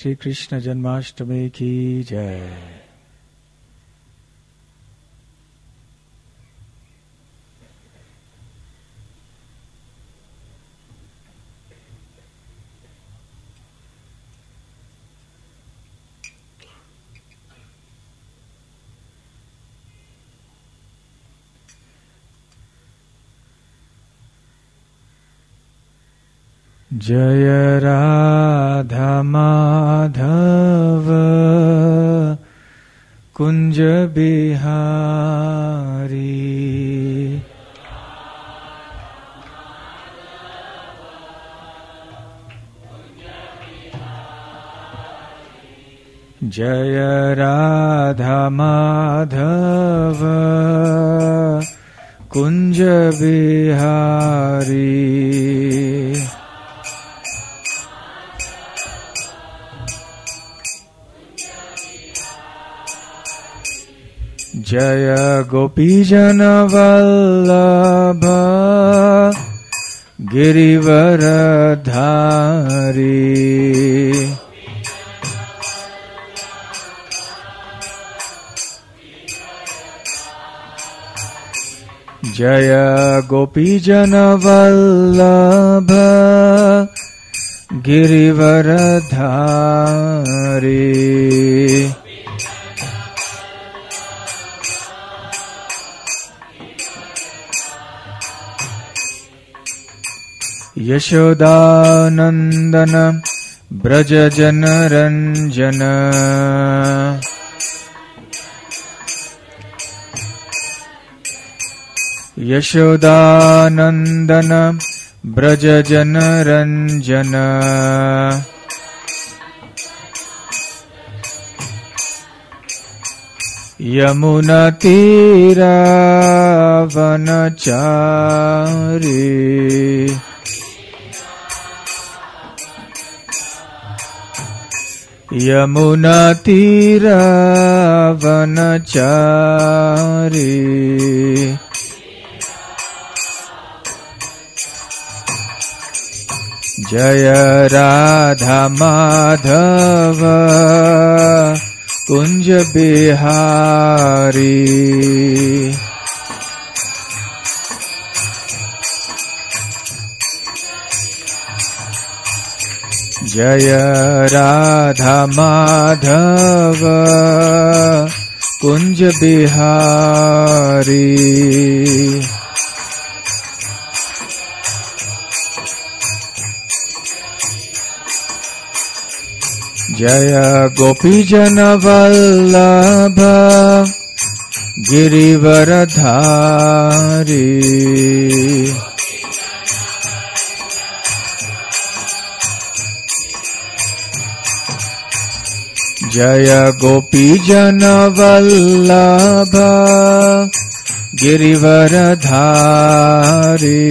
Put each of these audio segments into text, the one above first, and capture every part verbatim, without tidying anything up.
श्री कृष्ण जन्माष्टमी की जय। जय राधा माधव कुंज बिहारी। जय राधा माधव कुंज बिहारी। जय गोपीजन वल्लभ गिरिवरधारी। जय गोपीजन वल्लभ गिरिवरधारी। यशोदानंदन ब्रज जन रंजन। यशोदानंदन ब्रज जन रंजन। यमुना तीरा वनचारी। यमुना तीरा वनचारी। जय राधा माधव कुंज बिहारी। जय राधा माधव कुंज बिहारी। जय गोपीजन वल्लभ गिरिवरधारी। जय गोपीजन वल्लभ गिरिवरधारी।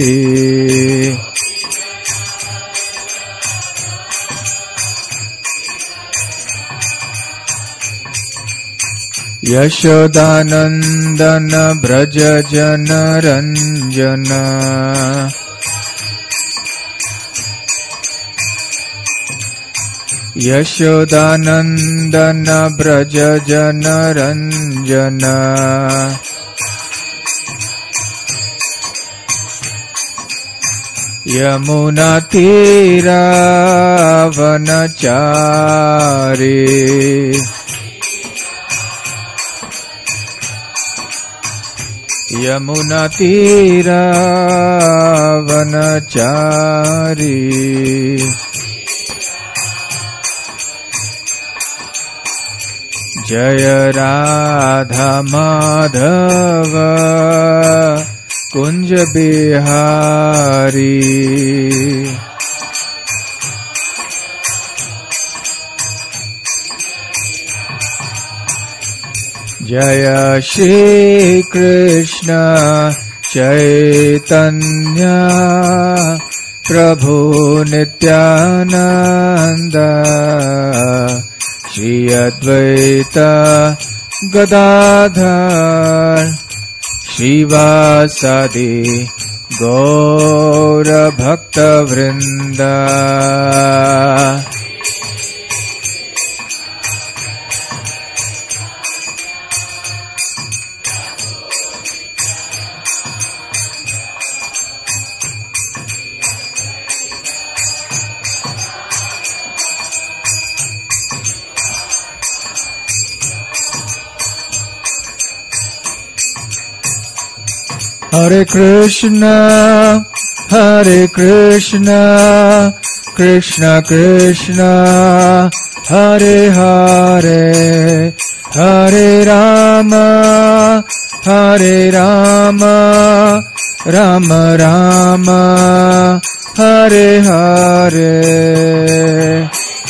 यशोदानंदन ब्रज जन रंजन। यशोदानंदन ब्रज जन रंजन। यमुना तीरा वनचारी। यमुना तीरा वनचारी। जय राधा माधव कुंज बिहारी। जय श्री कृष्ण चैतन्य प्रभु नित्यानंद। श्री अद्वैत गदाधर श्रीवासादि गौर भक्त वृंद। Hare Krishna, Hare Krishna, Krishna Krishna, Hare Hare, Hare Rama, Hare Rama, Rama Rama, Hare Hare.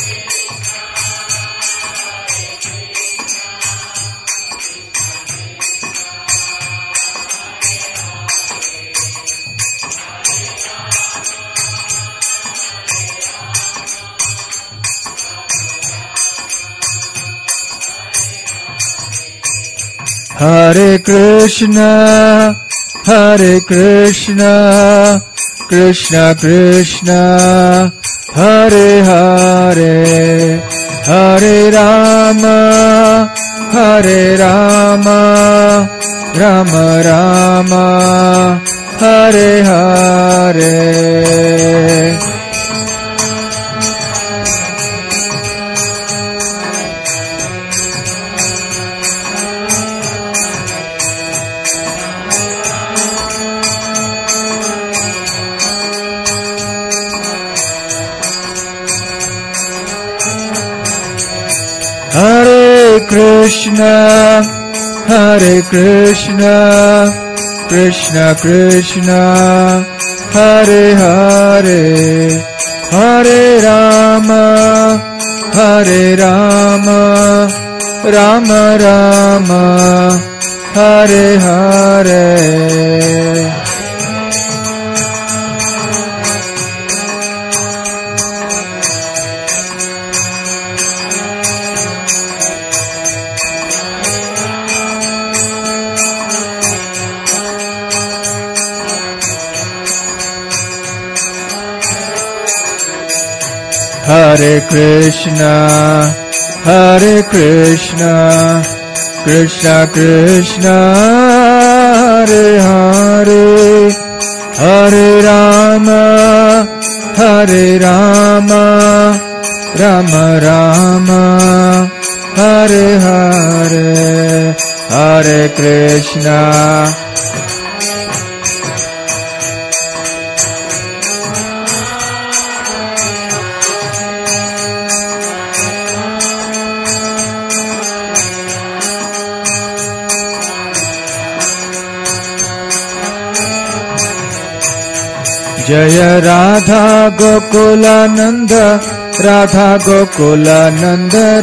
Hare Krishna, Hare Krishna, Krishna Krishna, Hare Hare, Hare Rama, Hare Rama, Rama Rama, Hare Hare. Hare Krishna, Hare Krishna, Krishna Krishna, Hare Hare, Hare Rama, Hare Rama, Rama Rama, Hare Hare. Hare Krishna, Hare Krishna, Krishna Krishna, Hare Hare, Hare Rama, Hare Rama, Rama Rama, Hare Hare, Hare Krishna. Jaya Radha Gokulananda, Radha Gokulananda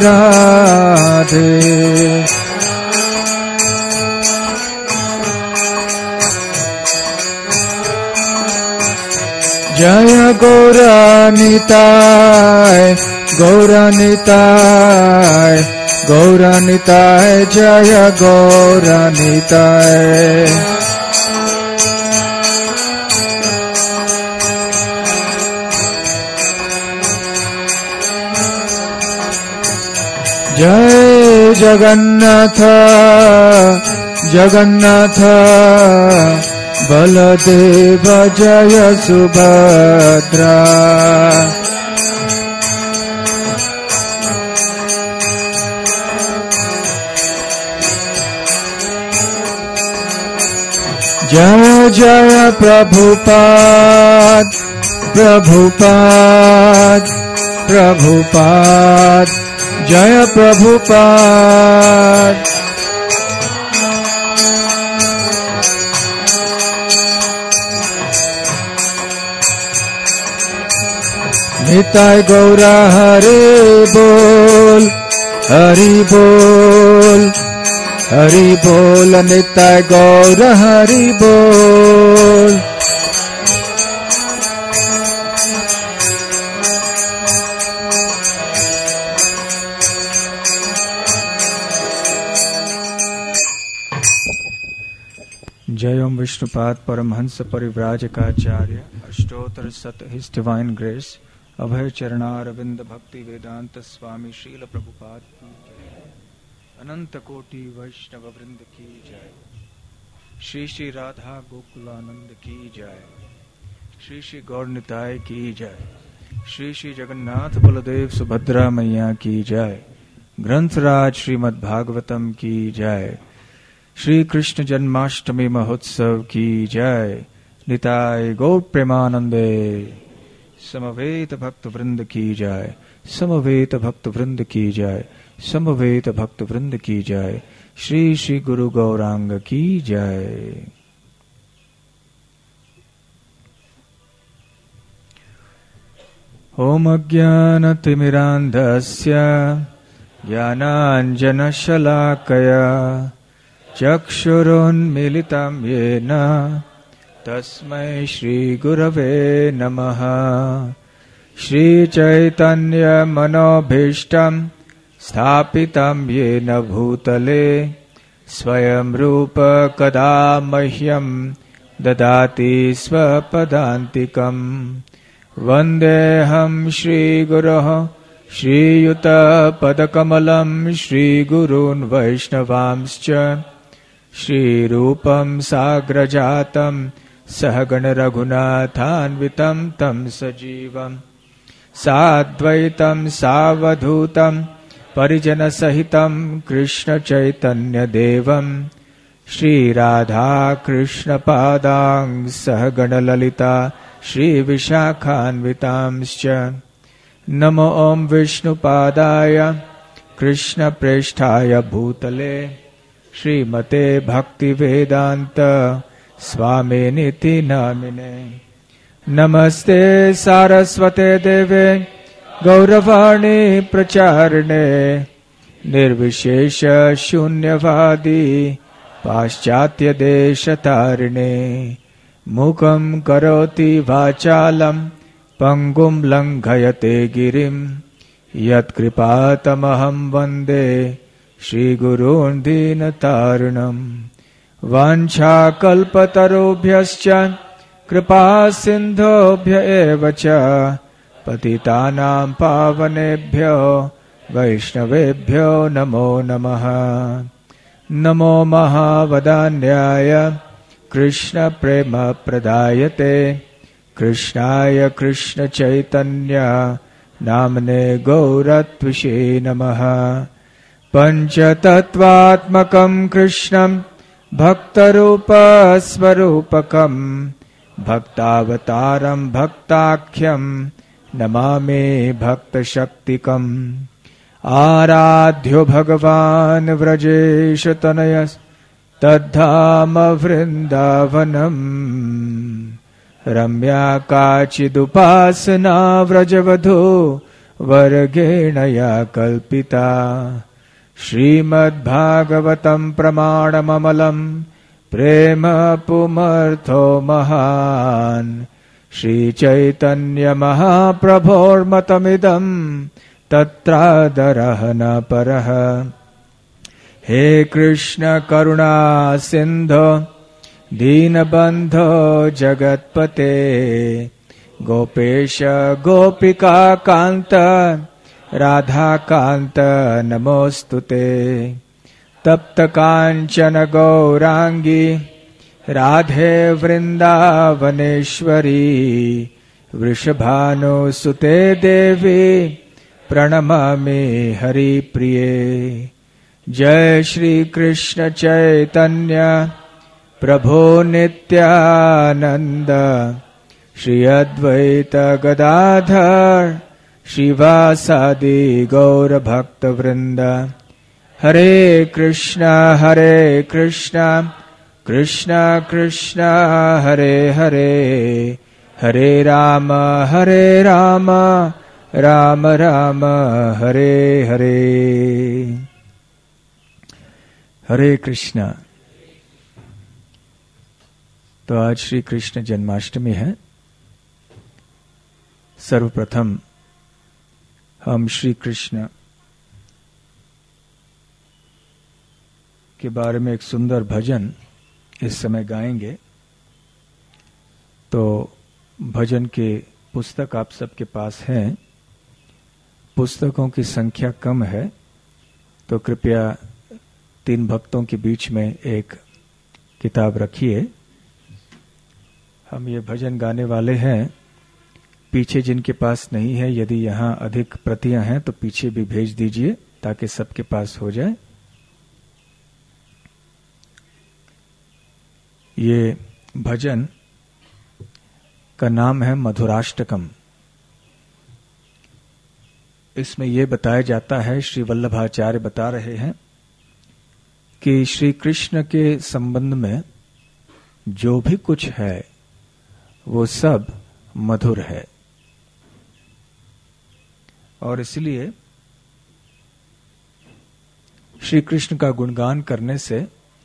Radhe. Jaya Gauranitai, Gauranitai, Gauranitai, Jaya Gauranitai. Jai Jagannatha, Jagannatha, Baladeva Jaya Subhadra. Jaya Jaya Prabhupada, Prabhupada, Prabhupada, Jaya Prabhupada. Nitai Gaura Hari Bol, Hari Bol, Hari Bol, Nitai Gaura Hari Bol. Jai Om Vishnupad Paramhansa Parivrajakaacharya Ashtotar Sat His Divine Grace Abhay Charana Ravinda Bhakti Vedanta Swami Srila Prabhupada Ki Jai Ananta Koti Vaishnava Vrinda Ki Jai Shri Shri Radha Gokulananda Ki Jai Shri Shri Gaurnitai Ki Jai Shri Shri Jagannath Baladev Subhadra Maiya Ki Jai Granth Raj Srimad Bhagavatam Ki Jai Shri Krishna Janmashtami महोत्सव की जय। निताय गौर प्रेमानंदे। समवेत भक्त वृंद की जय। समवेत भक्त वृंद की जय। समवेत भक्त वृंद की जय। श्री श्री गुरु गौरांग की जय। ओम अज्ञानतिमिरान्धस्य ज्ञानाञ्जनशलाकया चक्षुरुन्मीलितं येन तस्मै श्रीगुरवे नमः। श्रीचैतन्यमनोभीष्टं स्थापितं येन भूतले स्वयं रूप कदा मह्यं ददाति स्वपदान्तिकम्। वन्देऽहं श्रीगुरोः श्रीयुतपदकमलं श्रीगुरून् वैष्णवांश्च श्रीरूपं साग्रजातं सहगण रघुनाथान्वितं तं सजीवं साद्वैतं सावधूतं परिजनसहितं कृष्णचैतन्यदेवं श्रीराधाकृष्णपादां सहगणललिता श्रीविशाखान्वितांश्च। नमो ॐ विष्णुपादाय कृष्णप्रेष्ठाय भूतले श्रीमते भक्तिवेदान्त स्वामिनिति नामिने। नमस्ते सारस्वते देवे गौरवाणी प्रचारिणे निर्विशेष शून्यवादी पाश्चात्य देशतारिणे। मुखं करोति वाचालं पंगुं लंघयते गिरिं यत्कृपातमहं वन्दे श्रीगुरून् दीनतारिणम्। वाञ्छाकल्पतरुभ्यश्च कृपा सिन्धुभ्य एव च पतितानां पावनेभ्यो वैष्णवेभ्यो नमो नमः। नमो महावदान्याय कृष्ण प्रेम प्रदायते कृष्णाय कृष्ण चैतन्य नामने गौरत्विषे नमः। पंचतत्वात्मकं कृष्णं भक्तरूप स्वरूपकं भक्तावतारं भक्ताख्यं नमामि भक्तशक्तिकम्। आराध्यो भगवान् व्रजेश तनयस् तद्धाम वृन्दावनम्। रम्या काचिदुपासना व्रजवधू वर्गेण या कल्पिता। श्रीमद्भागवतं प्रमाणममलं प्रेम पुमर्थो महान्। श्रीचैतन्यमहाप्रभोर्मतमिदं तत्रादरः न परः। हे कृष्ण करुणा सिंधो दीनबंधो जगत्पते गोपेश गोपिका कांत राधा कांत नमोस्तुते। तप्त कांचन गौरांगी राधे वृंदावनेश्वरी वृषभानुसुते देवी प्रणमामि हरिप्रिये। जय श्री कृष्ण चैतन्य प्रभो नित्यानंद श्री अद्वैत गदाधर श्रीवासादि गौर भक्त वृंद। हरे कृष्णा हरे कृष्णा कृष्णा कृष्णा हरे हरे हरे राम हरे राम राम राम हरे हरे। हरे कृष्णा। तो आज श्री कृष्ण जन्माष्टमी है। सर्वप्रथम हम श्री कृष्ण के बारे में एक सुंदर भजन इस समय गाएंगे। तो भजन के पुस्तक आप सबके पास हैं। पुस्तकों की संख्या कम है तो कृपया तीन भक्तों के बीच में एक किताब रखिए। हम ये भजन गाने वाले हैं। पीछे जिनके पास नहीं है, यदि यहाँ अधिक प्रतियां हैं तो पीछे भी भेज दीजिए ताकि सबके पास हो जाए। ये भजन का नाम है मधुराष्टकम। इसमें यह बताया जाता है, श्री वल्लभाचार्य बता रहे हैं कि श्री कृष्ण के संबंध में जो भी कुछ है वो सब मधुर है, और इसलिए श्री कृष्ण का गुणगान करने से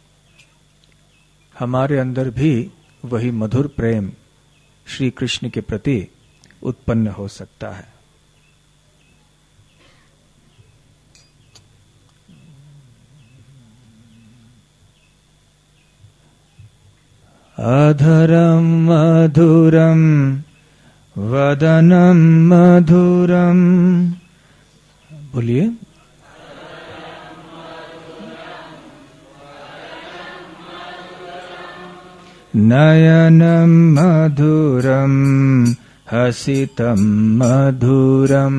हमारे अंदर भी वही मधुर प्रेम श्री कृष्ण के प्रति उत्पन्न हो सकता है। अधरम मधुरम वदनम मधुरम, बोलिए, नयनम मधुरम हसितम मधुरम,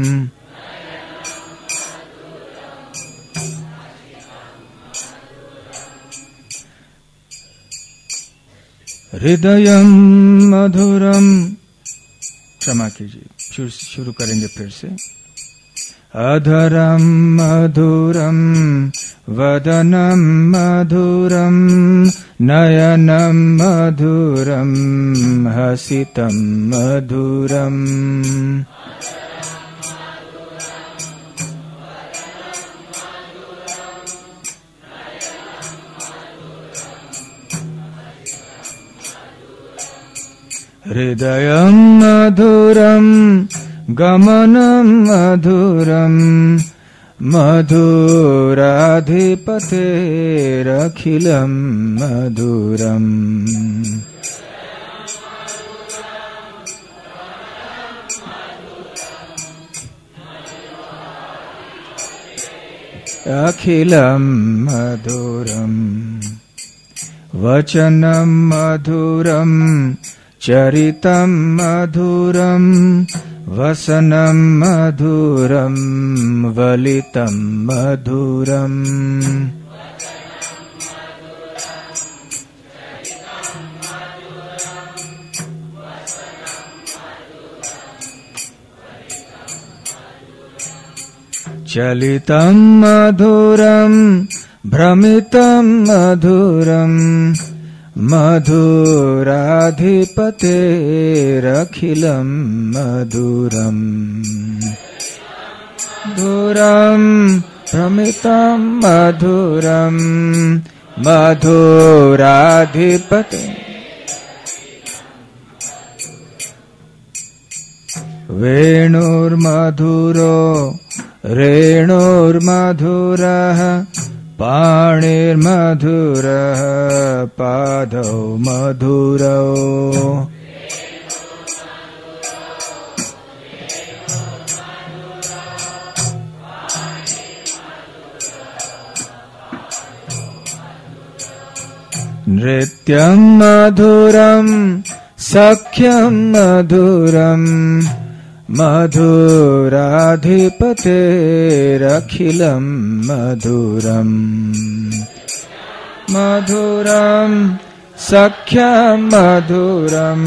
हृदयम मधुरम, क्षमा कीजिए, शुरू शुरू करेंगे फिर से। अधरम मधुरम वदनम मधुरम नयनम मधुरम हसितम मधुरम, हृदयम मधुरम गमनम मधुरम मधुराधिपतेरखिलम मधुरम, अखिलम मधुरम, वचनम मधुरम चरितम मधुरम वसनम मधुरम वलितम मधुरम, चलितम मधुरम भ्रमितम मधुरम मधुराधिपतेरखिलम मधुरम, मधुरम भ्रमितम मधुरम मधुराधिपते, वेणुर्मधुरो रेणुर्मधुरः पाणिर्मधुरः पादौ मधुरौ, नृत्यं मधुरं सख्यं मधुरं मधुराधिपतेरखिलं मधुरम्, मधुरं सख्यं मधुरं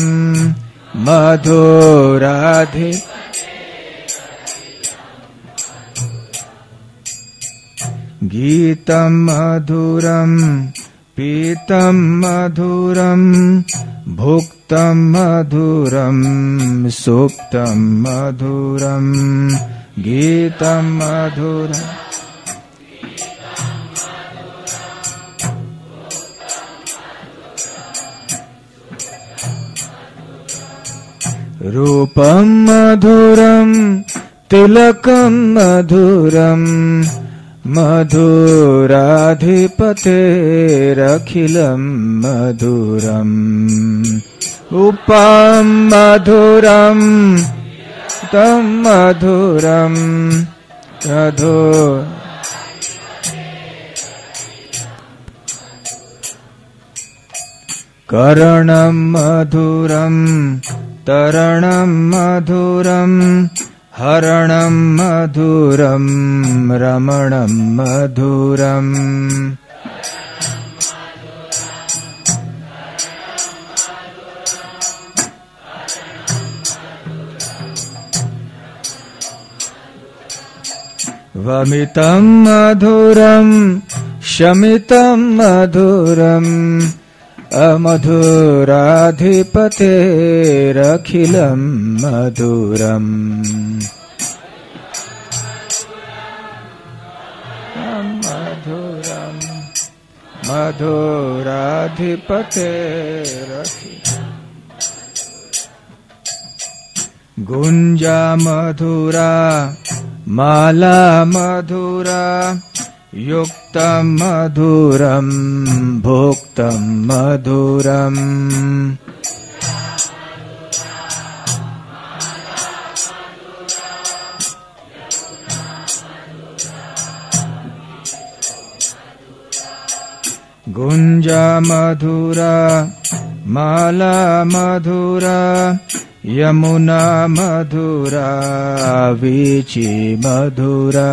मधुराधि, गीतं मधुरं पीतं मधुरं भुक्तं मधुरं सुप्तं मधुरं, गीतं मधुरं रूपं मधुरं तिलकं मधुरं मधुराधिपतेरखिलं मधुरम्, रूपं मधुरं तं मधुरं मधु, कर्णं मधुरं तरणं मधुरं हरणं मधुरं रमणं मधुरम्, वमितं मधुरं शमितं मधुरम् अमधुराधिपतेरखिलं मधुरम् मधुरम् मधुराधिपतेरखिलं गुंजा मधुरा माला मधुरा युक्तं मधुरं भोक्तं मधुरम् गुंजा मधुरा माला मधुरा यमुना मधुरा वीची मधुरा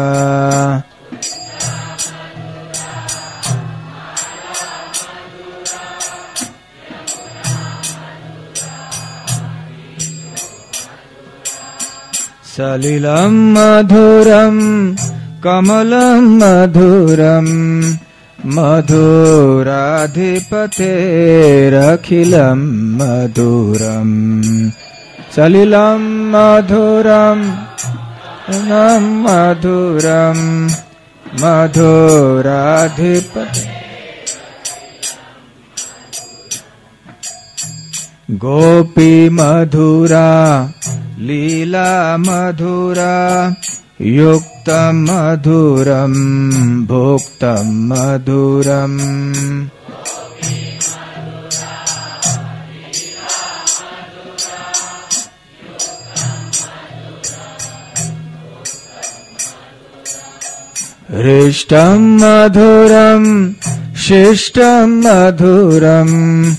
सलिलं मधुरं कमलं मधुरं मधुराधिपतेरखिलं मधुरम् सलिलं मधुरं मधुरं मधुराधिपते गोपी मधुरा लीला मधुरा युक्तं मधुरं भोक्तं मधुरम् हृष्टं मधुरं शिष्टं मधुरं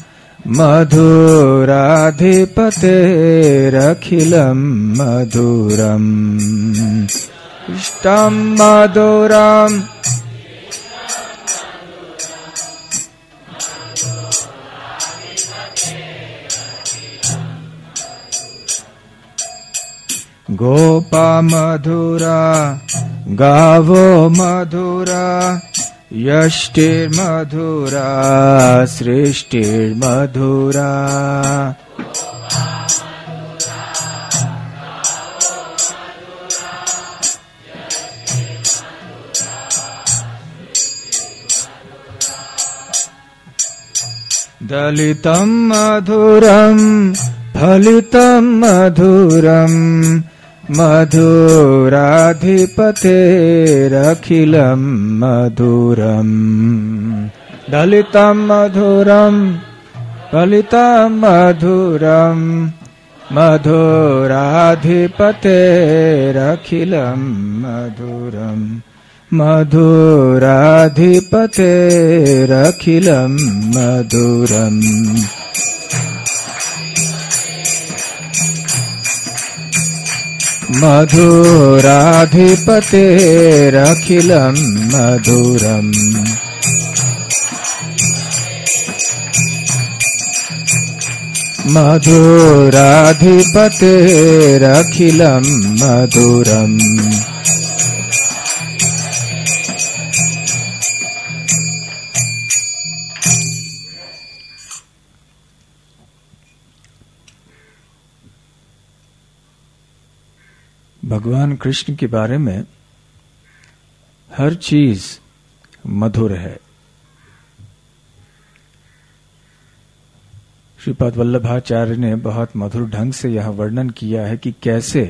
मधुराधिपतेरखिलं मधुरम् इष्टं मधुरं गोपा मधुरा गावो मधुरा यष्टिर्मधुरा सृष्टिर्मधुरा दलितं मधुरं फलितं मधुरं मधुराधिपतेरखिलं मधुरम् दलितं मधुरं फलितं मधुरं मधुराधिपतेरखिलं मधुरम् मधुराधिपतेरखिलं मधुरम् मधुराधिपतेरखिलं मधुरम् मधुराधिपतेरखिलं मधुरम् भगवान कृष्ण के बारे में हर चीज मधुर है। श्रीपाद वल्लभाचार्य ने बहुत मधुर ढंग से यह वर्णन किया है कि कैसे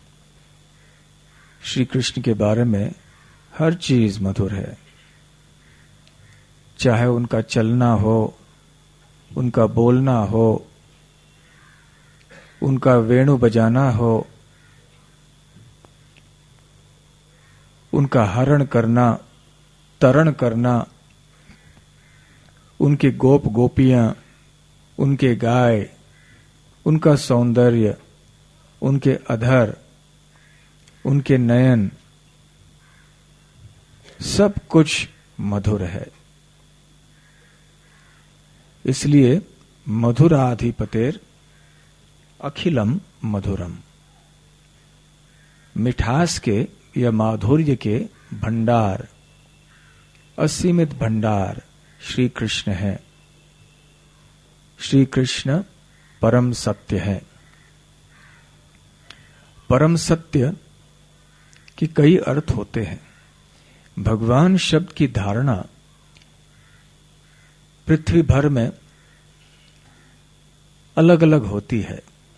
श्री कृष्ण के बारे में हर चीज मधुर है, चाहे उनका चलना हो, उनका बोलना हो, उनका वेणु बजाना हो, उनका हरण करना, तरण करना, उनके गोप गोपियां, उनके गाय, उनका सौंदर्य, उनके अधर, उनके नयन, सब कुछ मधुर है। इसलिए मधुराधिपतेर अखिलम मधुरम, मिठास के या माधुर्य के भंडार, असीमित भंडार श्री कृष्ण है। श्री कृष्ण परम सत्य है। परम सत्य के कई अर्थ होते हैं। भगवान शब्द की धारणा पृथ्वी भर में अलग अलग होती है।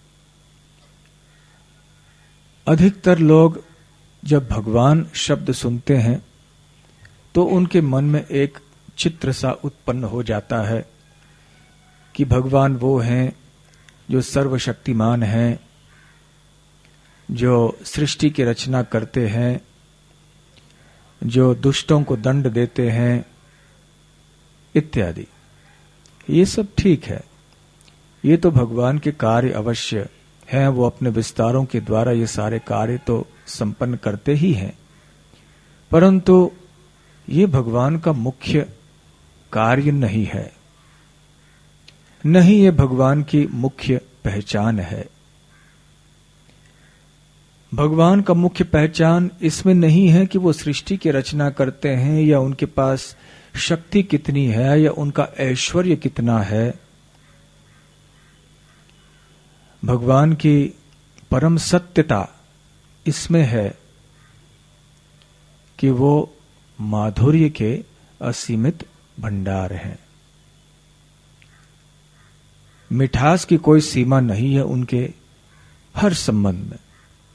अधिकतर लोग जब भगवान शब्द सुनते हैं तो उनके मन में एक चित्र सा उत्पन्न हो जाता है कि भगवान वो हैं जो सर्वशक्तिमान हैं, जो सृष्टि की रचना करते हैं, जो दुष्टों को दंड देते हैं इत्यादि। ये सब ठीक है, ये तो भगवान के कार्य अवश्य हैं, वो अपने विस्तारों के द्वारा ये सारे कार्य तो संपन्न करते ही हैं, परंतु ये भगवान का मुख्य कार्य नहीं है, नहीं ये भगवान की मुख्य पहचान है। भगवान का मुख्य पहचान इसमें नहीं है कि वो सृष्टि की रचना करते हैं या उनके पास शक्ति कितनी है या उनका ऐश्वर्य कितना है। भगवान की परम सत्यता इसमें है कि वो माधुर्य के असीमित भंडार हैं। मिठास की कोई सीमा नहीं है उनके हर संबंध में।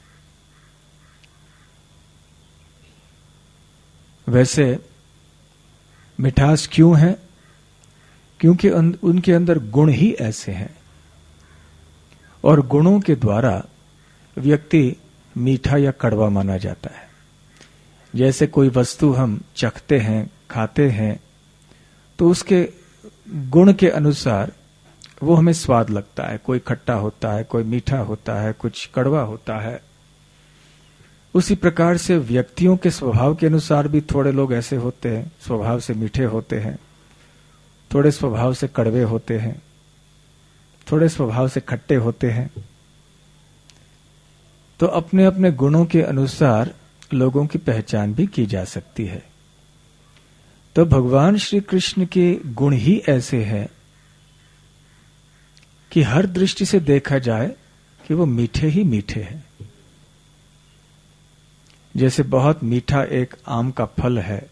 वैसे मिठास क्यों है? क्योंकि उनके अंदर गुण ही ऐसे हैं और गुणों के द्वारा व्यक्ति मीठा या कड़वा माना जाता है। जैसे कोई वस्तु हम चखते हैं, खाते हैं, तो उसके गुण के अनुसार वो हमें स्वाद लगता है। कोई खट्टा होता है, कोई मीठा होता है, कुछ कड़वा होता है। उसी प्रकार से व्यक्तियों के स्वभाव के अनुसार भी थोड़े लोग ऐसे होते हैं, स्वभाव से मीठे होते हैं, थोड़े स्वभाव से कड़वे होते हैं, थोड़े स्वभाव से खट्टे होते हैं। तो अपने अपने गुणों के अनुसार लोगों की पहचान भी की जा सकती है। तो भगवान श्री कृष्ण के गुण ही ऐसे हैं कि हर दृष्टि से देखा जाए कि वो मीठे ही मीठे हैं। जैसे बहुत मीठा एक आम का फल है,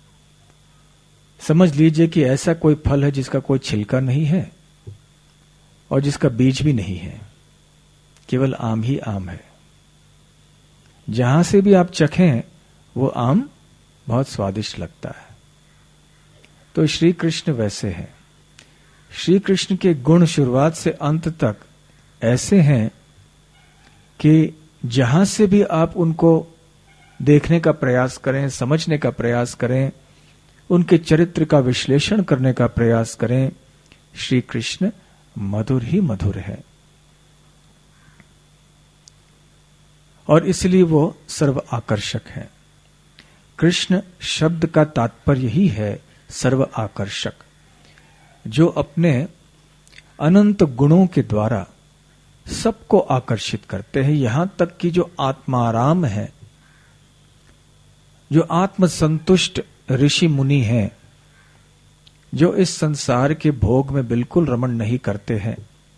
समझ लीजिए कि ऐसा कोई फल है जिसका कोई छिलका नहीं है और जिसका बीज भी नहीं है, केवल आम ही आम है। जहां से भी आप चखें वो आम बहुत स्वादिष्ट लगता है। तो श्री कृष्ण वैसे हैं। श्री कृष्ण के गुण शुरुआत से अंत तक ऐसे हैं कि जहां से भी आप उनको देखने का प्रयास करें, समझने का प्रयास करें, उनके चरित्र का विश्लेषण करने का प्रयास करें, श्री कृष्ण मधुर ही मधुर है। और इसलिए वो सर्व आकर्षक है। कृष्ण शब्द का तात्पर्य ही है सर्व आकर्षक, जो अपने अनंत गुणों के द्वारा सबको आकर्षित करते हैं। यहां तक कि जो आत्माराम है, जो आत्मसंतुष्ट ऋषि मुनि हैं, जो इस संसार के भोग में बिल्कुल रमण नहीं करते हैं,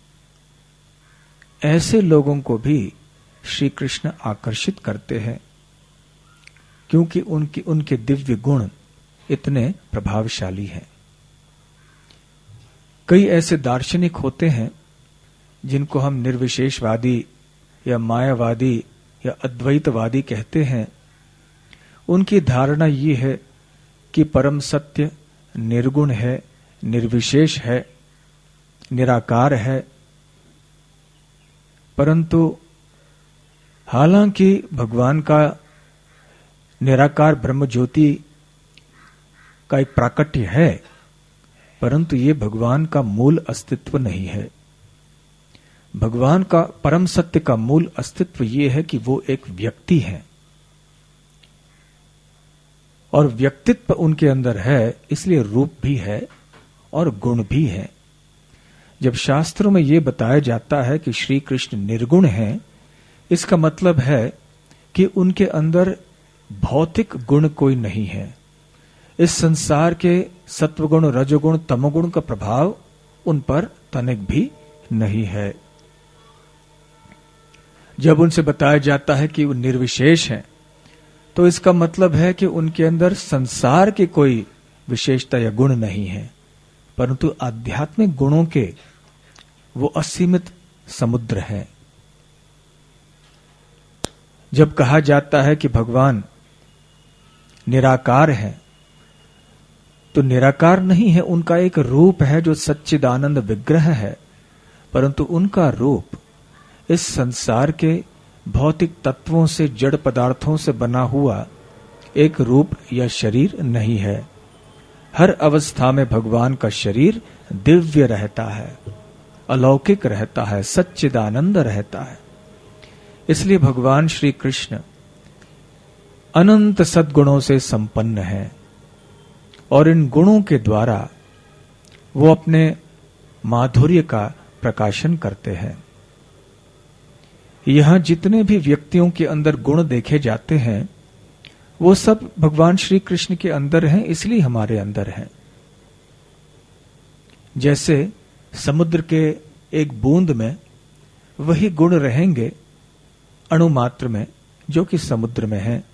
ऐसे लोगों को भी श्री कृष्ण आकर्षित करते हैं, क्योंकि उनकी उनके दिव्य गुण इतने प्रभावशाली हैं। कई ऐसे दार्शनिक होते हैं जिनको हम निर्विशेषवादी या मायावादी या अद्वैतवादी कहते हैं। उनकी धारणा ये है कि परम सत्य निर्गुण है, निर्विशेष है, निराकार है। परंतु हालांकि भगवान का निराकार ब्रह्म ज्योति का एक प्राकट्य है, परंतु ये भगवान का मूल अस्तित्व नहीं है। भगवान का परम सत्य का मूल अस्तित्व ये है कि वो एक व्यक्ति है और व्यक्तित्व उनके अंदर है, इसलिए रूप भी है और गुण भी है। जब शास्त्रों में यह बताया जाता है कि श्री कृष्ण निर्गुण हैं, इसका मतलब है कि उनके अंदर भौतिक गुण कोई नहीं है। इस संसार के सत्वगुण, रजोगुण, तमोगुण का प्रभाव उन पर तनिक भी नहीं है। जब उनसे बताया जाता है कि वो निर्विशेष हैं, तो इसका मतलब है कि उनके अंदर संसार के कोई विशेषता या गुण नहीं है, परंतु आध्यात्मिक गुणों के वो असीमित समुद्र है। जब कहा जाता है कि भगवान निराकार है, तो निराकार नहीं है, उनका एक रूप है जो सच्चिदानंद विग्रह है, परंतु उनका रूप इस संसार के भौतिक तत्वों से, जड़ पदार्थों से बना हुआ एक रूप या शरीर नहीं है। हर अवस्था में भगवान का शरीर दिव्य रहता है, अलौकिक रहता है, सच्चिदानंद रहता है। इसलिए भगवान श्री कृष्ण अनंत सद्गुणों से संपन्न है और इन गुणों के द्वारा वो अपने माधुर्य का प्रकाशन करते हैं। यहां जितने भी व्यक्तियों के अंदर गुण देखे जाते हैं, वो सब भगवान श्री कृष्ण के अंदर हैं, इसलिए हमारे अंदर हैं। जैसे समुद्र के एक बूंद में वही गुण रहेंगे अणु मात्र में जो कि समुद्र में है,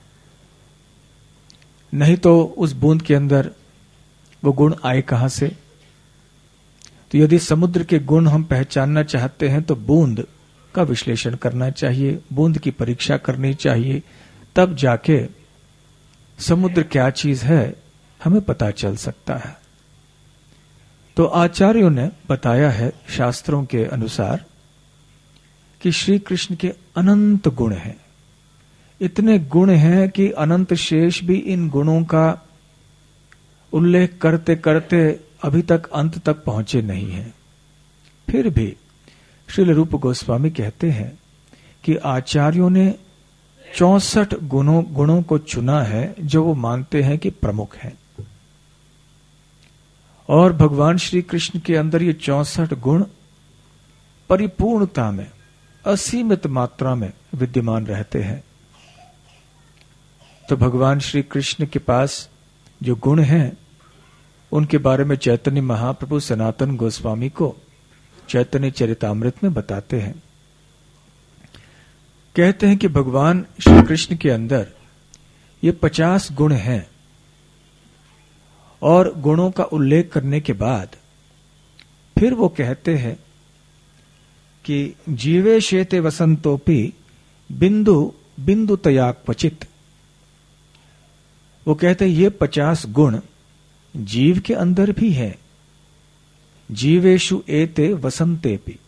नहीं तो उस बूंद के अंदर वो गुण आए कहां से। तो यदि समुद्र के गुण हम पहचानना चाहते हैं तो बूंद का विश्लेषण करना चाहिए, बूंद की परीक्षा करनी चाहिए, तब जाके समुद्र क्या चीज है हमें पता चल सकता है। तो आचार्यों ने बताया है शास्त्रों के अनुसार कि श्री कृष्ण के अनंत गुण हैं। इतने गुण हैं कि अनंत शेष भी इन गुणों का उल्लेख करते करते अभी तक अंत तक पहुंचे नहीं हैं। फिर भी श्रील रूप गोस्वामी कहते हैं कि आचार्यों ने चौसठ गुणों गुणों को चुना है जो वो मानते हैं कि प्रमुख हैं, और भगवान श्री कृष्ण के अंदर ये चौसठ गुण परिपूर्णता में, असीमित मात्रा में विद्यमान रहते हैं। तो भगवान श्री कृष्ण के पास जो गुण हैं उनके बारे में चैतन्य महाप्रभु सनातन गोस्वामी को चैतन्य चरितामृत में बताते हैं। कहते हैं कि भगवान श्री कृष्ण के अंदर ये पचास गुण हैं, और गुणों का उल्लेख करने के बाद फिर वो कहते हैं कि जीवे शेते वसंतोपि बिंदु बिंदु तया क्वचित। वो कहते हैं ये पचास गुण जीव के अंदर भी है। जीवेशु एते वसंतेपि,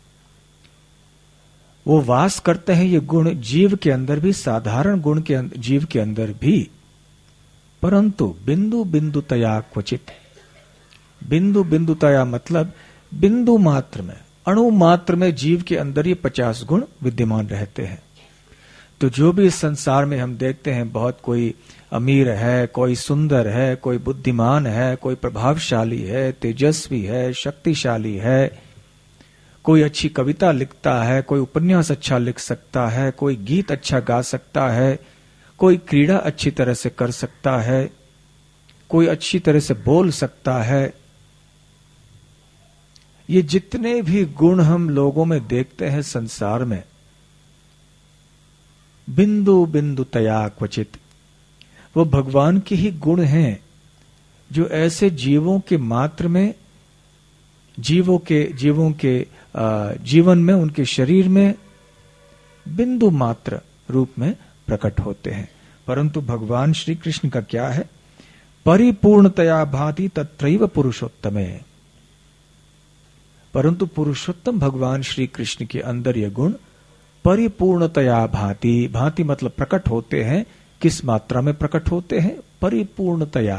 वो वास करते हैं ये गुण जीव के अंदर भी, साधारण गुण के अंदर, जीव के अंदर भी, परंतु बिंदु बिंदु तया क्वचित। बिंदु बिंदु तया मतलब बिंदु मात्र में, अणु मात्र में जीव के अंदर ये पचास गुण विद्यमान रहते हैं। तो जो भी इस संसार में हम देखते हैं, बहुत कोई अमीर है, कोई सुंदर है, कोई बुद्धिमान है, कोई प्रभावशाली है, तेजस्वी है, शक्तिशाली है, कोई अच्छी कविता लिखता है, कोई उपन्यास अच्छा लिख सकता है, कोई गीत अच्छा गा सकता है, कोई क्रीड़ा अच्छी तरह से कर सकता है, कोई अच्छी तरह से बोल सकता है। ये जितने भी गुण हम लोगों में देखते हैं संसार में, बिंदु बिंदु तया क्वचित, वो भगवान के ही गुण हैं जो ऐसे जीवों के मात्र में, जीवों के जीवों के जीवन में, उनके शरीर में बिंदु मात्र रूप में प्रकट होते हैं। परंतु भगवान श्री कृष्ण का क्या है, परिपूर्णतया भाति तत्रैव पुरुषोत्तमे। परंतु पुरुषोत्तम भगवान श्री कृष्ण के अंदर ये गुण परिपूर्णतया भाति, भांति मतलब प्रकट होते हैं। किस मात्रा में प्रकट होते हैं, परिपूर्णतया।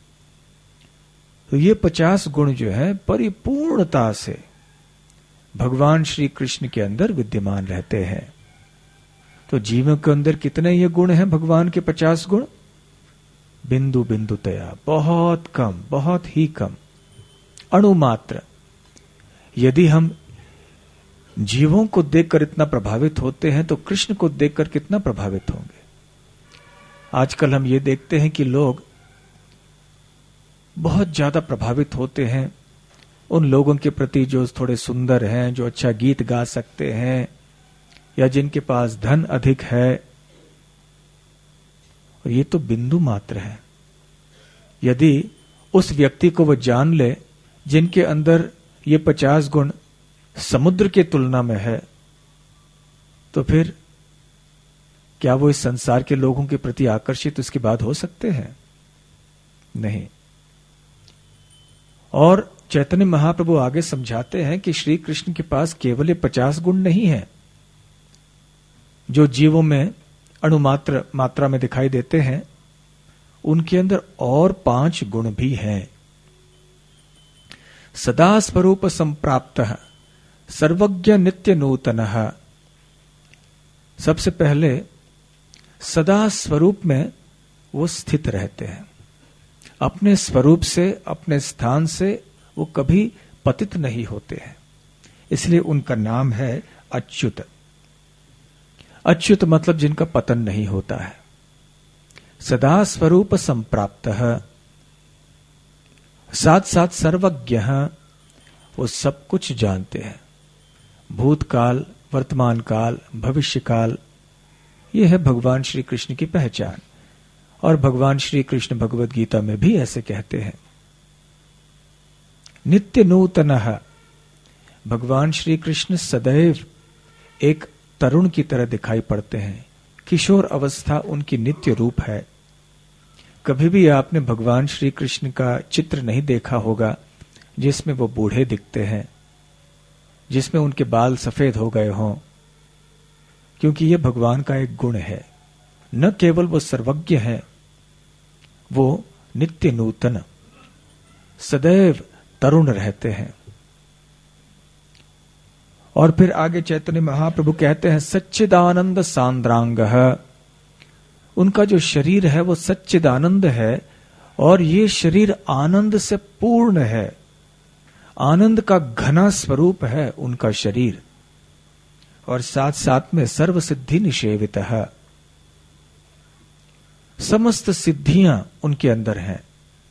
तो ये पचास गुण जो है परिपूर्णता से भगवान श्री कृष्ण के अंदर विद्यमान रहते हैं। तो जीवों के अंदर कितने ये गुण हैं भगवान के पचास गुण, बिंदु बिंदु तया, बहुत कम, बहुत ही कम, अणुमात्र। यदि हम जीवों को देखकर इतना प्रभावित होते हैं तो कृष्ण को देखकर कितना प्रभावित होंगे। आजकल हम ये देखते हैं कि लोग बहुत ज्यादा प्रभावित होते हैं उन लोगों के प्रति जो थोड़े सुंदर हैं, जो अच्छा गीत गा सकते हैं, या जिनके पास धन अधिक है। और ये तो बिंदु मात्र है। यदि उस व्यक्ति को वो जान ले जिनके अंदर ये पचास गुण समुद्र की तुलना में है, तो फिर क्या वो इस संसार के लोगों के प्रति आकर्षित उसके बाद हो सकते हैं? नहीं। और चैतन्य महाप्रभु आगे समझाते हैं कि श्री कृष्ण के पास केवल ये पचास गुण नहीं है जो जीवों में अणुमात्र मात्रा में दिखाई देते हैं, उनके अंदर और पांच गुण भी हैं। सदा स्वरूप संप्राप्तः सर्वज्ञ नित्य नूतनः। सबसे पहले सदा स्वरूप में वो स्थित रहते हैं। अपने स्वरूप से, अपने स्थान से वो कभी पतित नहीं होते हैं, इसलिए उनका नाम है अच्युत। अच्युत मतलब जिनका पतन नहीं होता है। सदा स्वरूप संप्राप्तः, साथ साथ सर्वज्ञ, वो सब कुछ जानते हैं। भूतकाल, वर्तमान काल, भविष्य काल, ये है भगवान श्री कृष्ण की पहचान। और भगवान श्री कृष्ण भगवद गीता में भी ऐसे कहते हैं। नित्य नूतनः, भगवान श्री कृष्ण सदैव एक तरुण की तरह दिखाई पड़ते हैं। किशोर अवस्था उनकी नित्य रूप है। कभी भी आपने भगवान श्री कृष्ण का चित्र नहीं देखा होगा जिसमें वो बूढ़े दिखते हैं, जिसमें उनके बाल सफेद हो गए हों, क्योंकि यह भगवान का एक गुण है। न केवल वो सर्वज्ञ है, वो नित्य नूतन, सदैव तरुण रहते हैं। और फिर आगे चैतन्य महाप्रभु कहते हैं सच्चिदानंद सांद्रांगः, उनका जो शरीर है वो सच्चिदानंद है और ये शरीर आनंद से पूर्ण है। आनंद का घना स्वरूप है उनका शरीर। और साथ साथ में सर्व सिद्धि निषेवितः, समस्त सिद्धियां उनके अंदर हैं।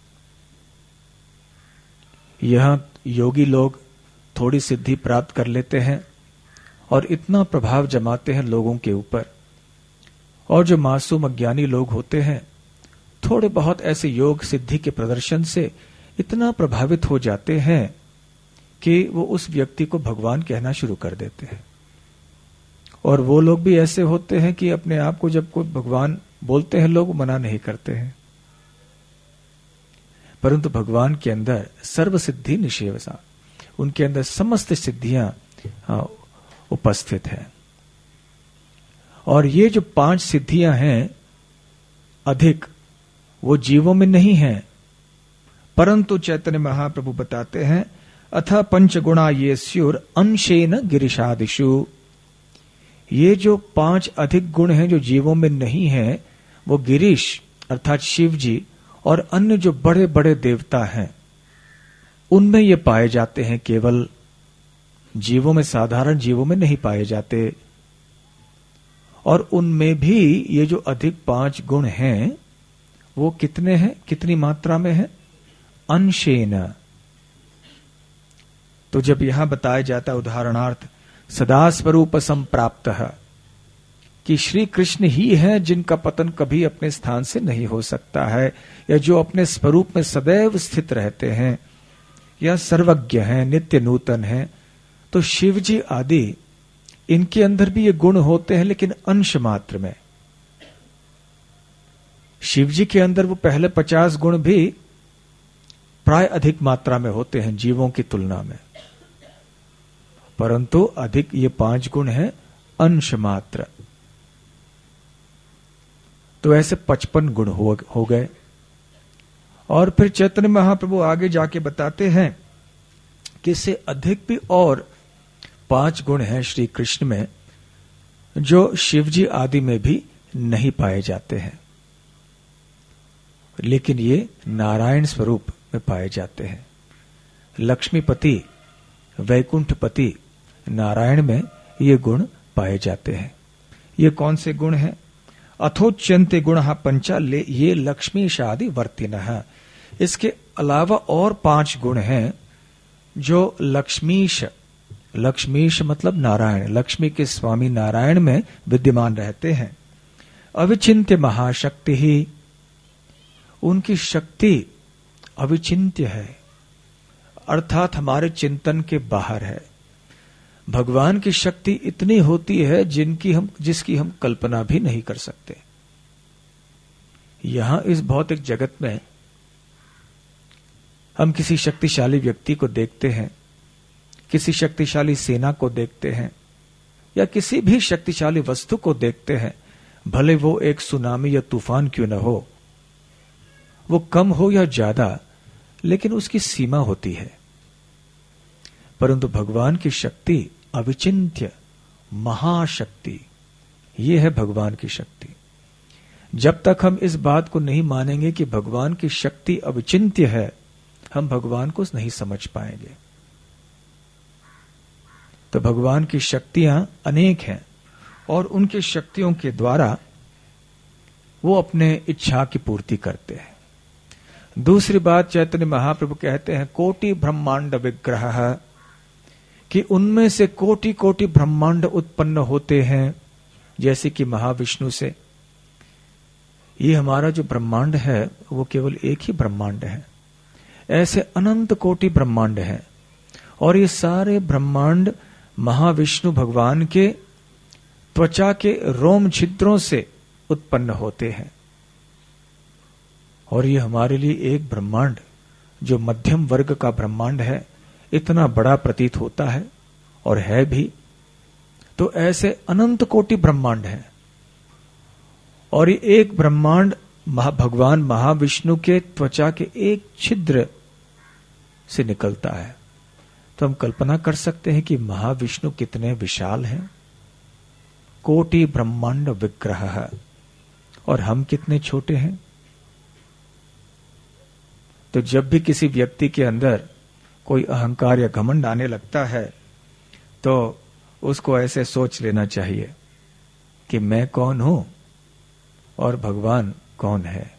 यहां योगी लोग थोड़ी सिद्धि प्राप्त कर लेते हैं और इतना प्रभाव जमाते हैं लोगों के ऊपर, और जो मासूम अज्ञानी लोग होते हैं थोड़े बहुत ऐसे योग सिद्धि के प्रदर्शन से इतना प्रभावित हो जाते हैं कि वो उस व्यक्ति को भगवान कहना शुरू कर देते हैं। और वो लोग भी ऐसे होते हैं कि अपने आप को जब कोई भगवान बोलते हैं लोग मना नहीं करते हैं, परंतु भगवान के अंदर सर्व सिद्धि निषेवसा, उनके अंदर समस्त सिद्धियां उपस्थित हैं। और ये जो पांच सिद्धियां हैं अधिक, वो जीवों में नहीं हैं, परंतु चैतन्य महाप्रभु बताते हैं अथा पंचगुणा ये स्युर अंशेन गिरिशादिषु, ये जो पांच अधिक गुण हैं जो जीवों में नहीं हैं, वो गिरीश अर्थात शिव जी और अन्य जो बड़े बड़े देवता हैं उनमें ये पाए जाते हैं, केवल जीवों में, साधारण जीवों में नहीं पाए जाते। और उनमें भी ये जो अधिक पांच गुण हैं वो कितने हैं, कितनी मात्रा में है? अंशेन। तो जब यहां बताया जाता है उदाहरणार्थ सदा स्वरूप संप्राप्तः, कि श्री कृष्ण ही है जिनका पतन कभी अपने स्थान से नहीं हो सकता है, या जो अपने स्वरूप में सदैव स्थित रहते हैं, या सर्वज्ञ हैं, नित्य नूतन हैं, तो शिव जी आदि इनके अंदर भी ये गुण होते हैं, लेकिन अंश मात्र में। शिव जी के अंदर वो पहले पचास गुण भी प्राय अधिक मात्रा में होते हैं जीवों की तुलना में, परंतु अधिक ये पांच गुण हैं अंश मात्र। तो ऐसे पचपन गुण हो, हो गए। और फिर चैतन्य महाप्रभु आगे जाके बताते हैं कि इससे अधिक भी और पांच गुण हैं श्री कृष्ण में जो शिवजी आदि में भी नहीं पाए जाते हैं, लेकिन ये नारायण स्वरूप में पाए जाते हैं। लक्ष्मीपति, वैकुंठपति नारायण में ये गुण पाए जाते हैं। ये कौन से गुण हैं? अथोच्यंते गुणः पंचाले ये लक्ष्मीशादि वर्तिनः। इसके अलावा और पांच गुण हैं जो लक्ष्मीश, लक्ष्मीश मतलब नारायण, लक्ष्मी के स्वामी नारायण में विद्यमान रहते हैं। अविचिन्त्य महाशक्ति ही, उनकी शक्ति अविचिन्त्य है, अर्थात हमारे चिंतन के बाहर है। भगवान की शक्ति इतनी होती है जिनकी हम जिसकी हम कल्पना भी नहीं कर सकते। यहां इस भौतिक जगत में हम किसी शक्तिशाली व्यक्ति को देखते हैं, किसी शक्तिशाली सेना को देखते हैं, या किसी भी शक्तिशाली वस्तु को देखते हैं, भले वो एक सुनामी या तूफान क्यों न हो, वो कम हो या ज्यादा, लेकिन उसकी सीमा होती है। परंतु भगवान की शक्ति अविचिन्त्य महाशक्ति, ये है भगवान की शक्ति। जब तक हम इस बात को नहीं मानेंगे कि भगवान की शक्ति अविचिन्त्य है, हम भगवान को नहीं समझ पाएंगे। तो भगवान की शक्तियां अनेक हैं और उनकी शक्तियों के द्वारा वो अपने इच्छा की पूर्ति करते हैं। दूसरी बात, चैतन्य महाप्रभु कहते हैं कोटि ब्रह्मांड विग्रह, कि उनमें से कोटि कोटि ब्रह्मांड उत्पन्न होते हैं। जैसे कि महाविष्णु से, ये हमारा जो ब्रह्मांड है वो केवल एक ही ब्रह्मांड है, ऐसे अनंत कोटि ब्रह्मांड हैं। और ये सारे ब्रह्मांड महाविष्णु भगवान के त्वचा के रोम छिद्रों से उत्पन्न होते हैं। और ये हमारे लिए एक ब्रह्मांड जो मध्यम वर्ग का ब्रह्मांड है, इतना बड़ा प्रतीत होता है और है भी। तो ऐसे अनंत कोटि ब्रह्मांड हैं और ये एक ब्रह्मांड महा भगवान महाविष्णु के त्वचा के एक छिद्र से निकलता है। तो हम कल्पना कर सकते हैं कि महाविष्णु कितने विशाल हैं, कोटि ब्रह्मांड विग्रह है, और हम कितने छोटे हैं। तो जब भी किसी व्यक्ति के अंदर कोई अहंकार या घमंड आने लगता है तो उसको ऐसे सोच लेना चाहिए कि मैं कौन हूं और भगवान कौन है।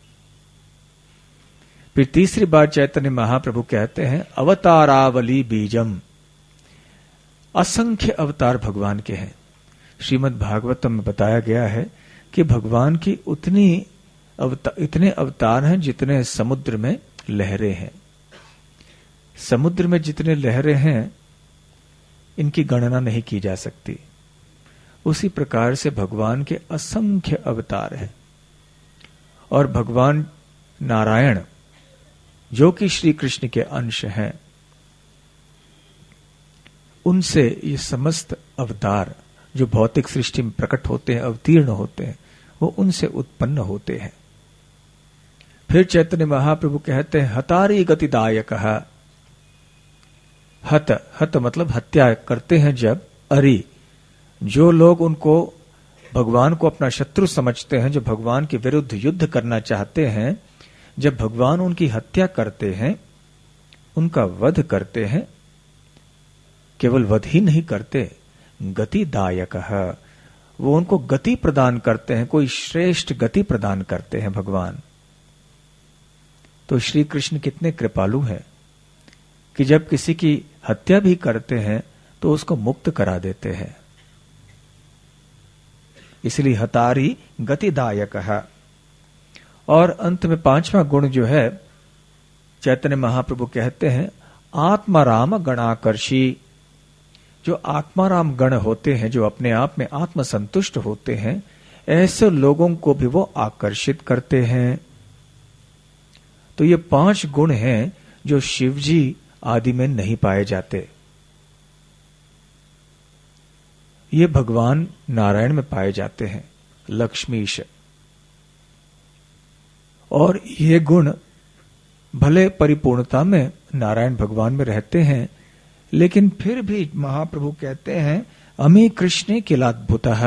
फिर तीसरी बार चैतन्य महाप्रभु कहते हैं अवतारावली बीजम, असंख्य अवतार भगवान के हैं। श्रीमद् भागवतम में बताया गया है कि भगवान की उतनी अवतार, इतने अवतार हैं जितने समुद्र में लहरें हैं। समुद्र में जितने लहरें हैं इनकी गणना नहीं की जा सकती। उसी प्रकार से भगवान के असंख्य अवतार हैं। और भगवान नारायण जो कि श्री कृष्ण के अंश हैं, उनसे ये समस्त अवतार जो भौतिक सृष्टि में प्रकट होते हैं, अवतीर्ण होते हैं, वो उनसे उत्पन्न होते हैं। फिर चैतन्य महाप्रभु कहते हैं हतारी गतिदायक, हत हत मतलब हत्या करते हैं जब, अरि जो लोग उनको भगवान को अपना शत्रु समझते हैं, जो भगवान के विरुद्ध युद्ध करना चाहते हैं, जब भगवान उनकी हत्या करते हैं, उनका वध करते हैं, केवल वध ही नहीं करते, गतिदायक, वो उनको गति प्रदान करते हैं, कोई श्रेष्ठ गति प्रदान करते हैं भगवान। तो श्री कृष्ण कितने कृपालु हैं कि जब किसी की हत्या भी करते हैं तो उसको मुक्त करा देते हैं। इसलिए हतारी गतिदायक है। और अंत में पांचवा गुण जो है चैतन्य महाप्रभु कहते हैं आत्माराम गणाकर्षी, जो आत्माराम गण होते हैं, जो अपने आप में आत्मसंतुष्ट होते हैं, ऐसे लोगों को भी वो आकर्षित करते हैं। तो ये पांच गुण हैं जो शिवजी आदि में नहीं पाए जाते, ये भगवान नारायण में पाए जाते हैं, लक्ष्मीश। और ये गुण भले परिपूर्णता में नारायण भगवान में रहते हैं, लेकिन फिर भी महाप्रभु कहते हैं अमी कृष्णे किलाद्भुतः,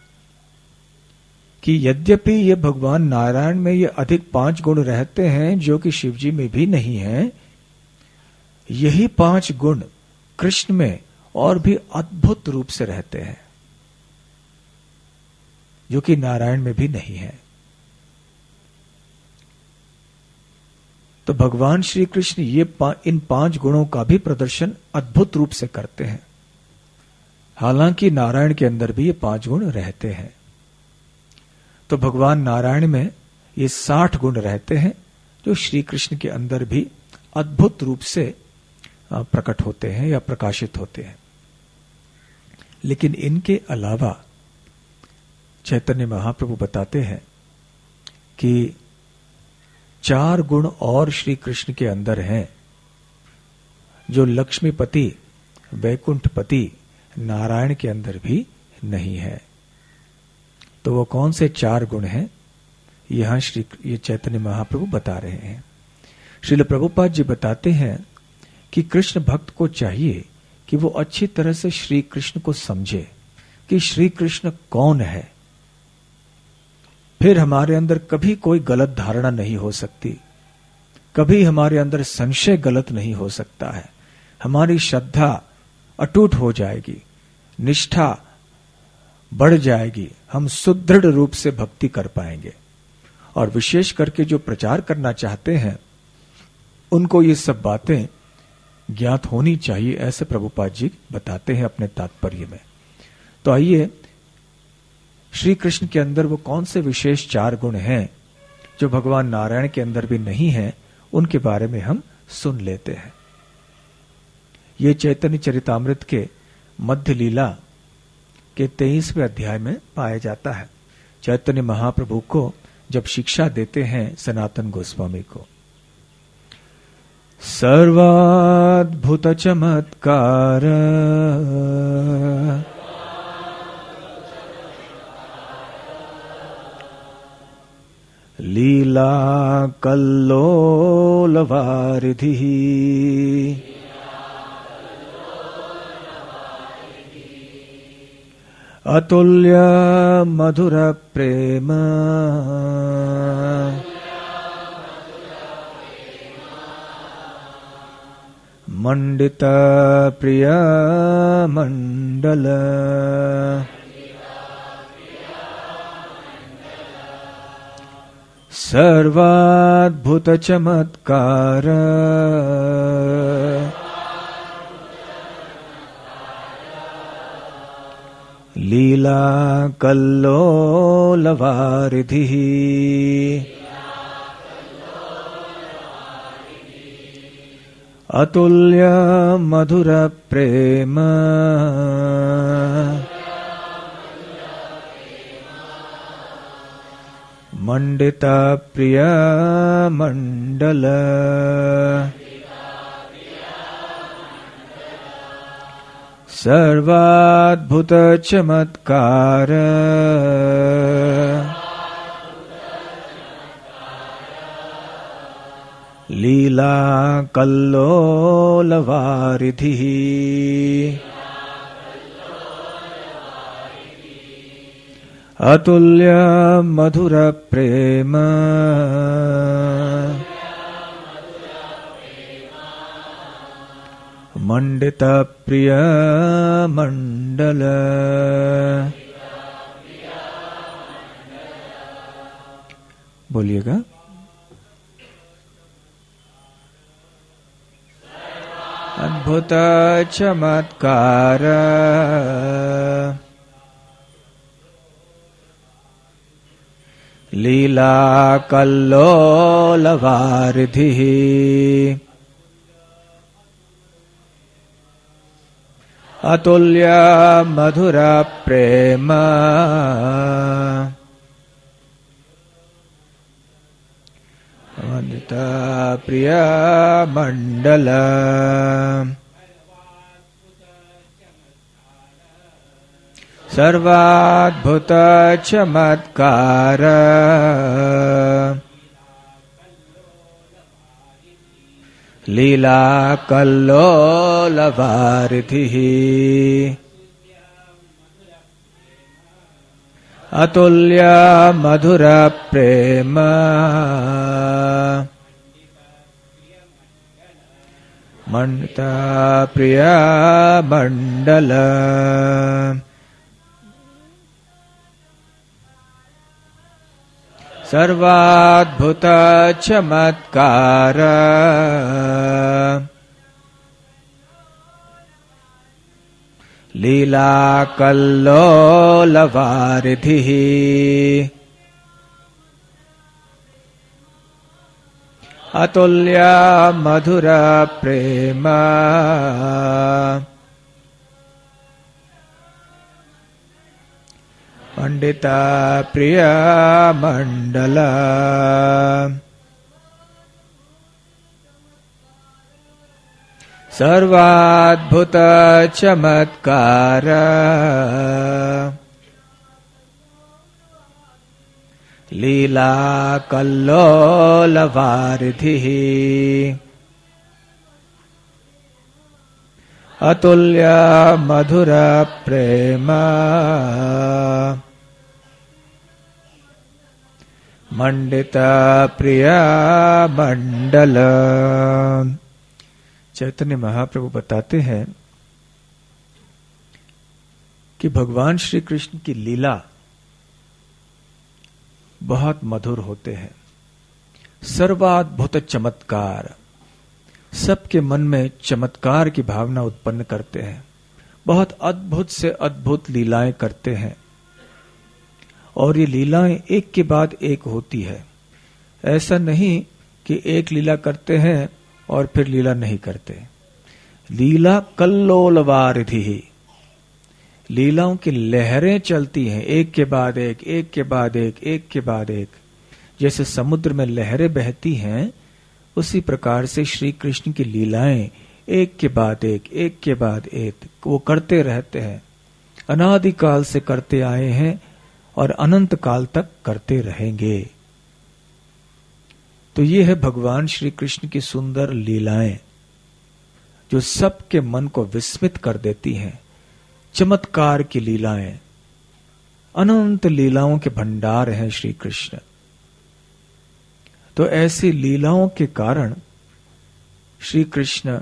कि यद्यपि ये भगवान नारायण में ये अधिक पांच गुण रहते हैं जो कि शिवजी में भी नहीं है, यही पांच गुण कृष्ण में और भी अद्भुत रूप से रहते हैं। जो कि नारायण में भी नहीं है। तो भगवान श्री कृष्ण ये पा, इन पांच गुणों का भी प्रदर्शन अद्भुत रूप से करते हैं। हालांकि नारायण के अंदर भी ये पांच गुण रहते हैं। तो भगवान नारायण में ये साठ गुण रहते हैं, जो श्री कृष्ण के अंदर भी अद्भुत रूप से प्रकट होते हैं या प्रकाशित होते हैं। लेकिन इनके अलावा चैतन्य महाप्रभु बताते हैं कि चार गुण और श्री कृष्ण के अंदर हैं, जो लक्ष्मीपति वैकुंठपति नारायण के अंदर भी नहीं है। तो वो कौन से चार गुण हैं, यहां श्री ये चैतन्य महाप्रभु बता रहे हैं। श्रील प्रभुपाद जी बताते हैं कि कृष्ण भक्त को चाहिए कि वो अच्छी तरह से श्री कृष्ण को समझे कि श्री कृष्ण कौन है। फिर हमारे अंदर कभी कोई गलत धारणा नहीं हो सकती, कभी हमारे अंदर संशय गलत नहीं हो सकता है। हमारी श्रद्धा अटूट हो जाएगी, निष्ठा बढ़ जाएगी, हम सुदृढ़ रूप से भक्ति कर पाएंगे। और विशेष करके जो प्रचार करना चाहते हैं उनको ये सब बातें ज्ञात होनी चाहिए, ऐसे प्रभुपाद जी बताते हैं अपने तात्पर्य में। तो आइए श्री कृष्ण के अंदर वो कौन से विशेष चार गुण हैं जो भगवान नारायण के अंदर भी नहीं हैं, उनके बारे में हम सुन लेते हैं। ये चैतन्य चरितामृत के मध्य लीला के तेईसवें अध्याय में पाया जाता है। चैतन्य महाप्रभु को जब शिक्षा देते हैं सनातन गोस्वामी को, सर्वाद्भुत चमत्कार लीला कल्लोल वारिधि अतुल्य मधुर प्रेम मंडित प्रिय मंडल सर्वाद्भुत चमत्कार लीला कल्लोल वारिधि अतुल्य मधुर प्रेम मंडित प्रिय मंडल सर्वाद्भुत चमत्कार लीला कल्लोल वारिधि अतुल्य मधुर प्रेम मंडित प्रिय मंडल बोलिएगा। अद्भुत चमत्कार लीला कल्लोल वारिधि अतुल्य मधुर प्रेम मंडित प्रिय मंडल सर्वाद्भुत चमत्कार लीला कल्लोल वारिधि अतुल्य मधुर प्रेम मंडित प्रिय मंडल सर्वाद्भुत चमत्कार लीला कल्लोलवारिधिः अतुल्य मधुर प्रेम पंडित प्रिय मंडल सर्वाद्भुत चमत्कार लीला कल्लोलवारिधिः अतुल्य मधुर प्रेम मंडित प्रिय मंडल। चैतन्य महाप्रभु बताते हैं कि भगवान श्री कृष्ण की लीला बहुत मधुर होते हैं, सर्वाद्भुत चमत्कार, सबके मन में चमत्कार की भावना उत्पन्न करते हैं, बहुत अद्भुत से अद्भुत लीलाएं करते हैं और ये लीलाएं एक के बाद एक होती है। ऐसा नहीं कि एक लीला करते हैं और फिर लीला नहीं करते। लीला कल्लोलवारिधिः, लीलाओं की लहरें चलती हैं एक के बाद एक, एक के बाद एक, एक के बाद एक। जैसे समुद्र में लहरें बहती हैं उसी प्रकार से श्री कृष्ण की लीलाएं एक के बाद एक, एक के बाद एक वो करते रहते हैं, अनादिकाल से करते आए हैं और अनंत काल तक करते रहेंगे। तो ये है भगवान श्री कृष्ण की सुंदर लीलाएं जो सबके मन को विस्मित कर देती हैं। चमत्कार की लीलाएं, अनंत लीलाओं के भंडार हैं श्री कृष्ण। तो ऐसी लीलाओं के कारण श्री कृष्ण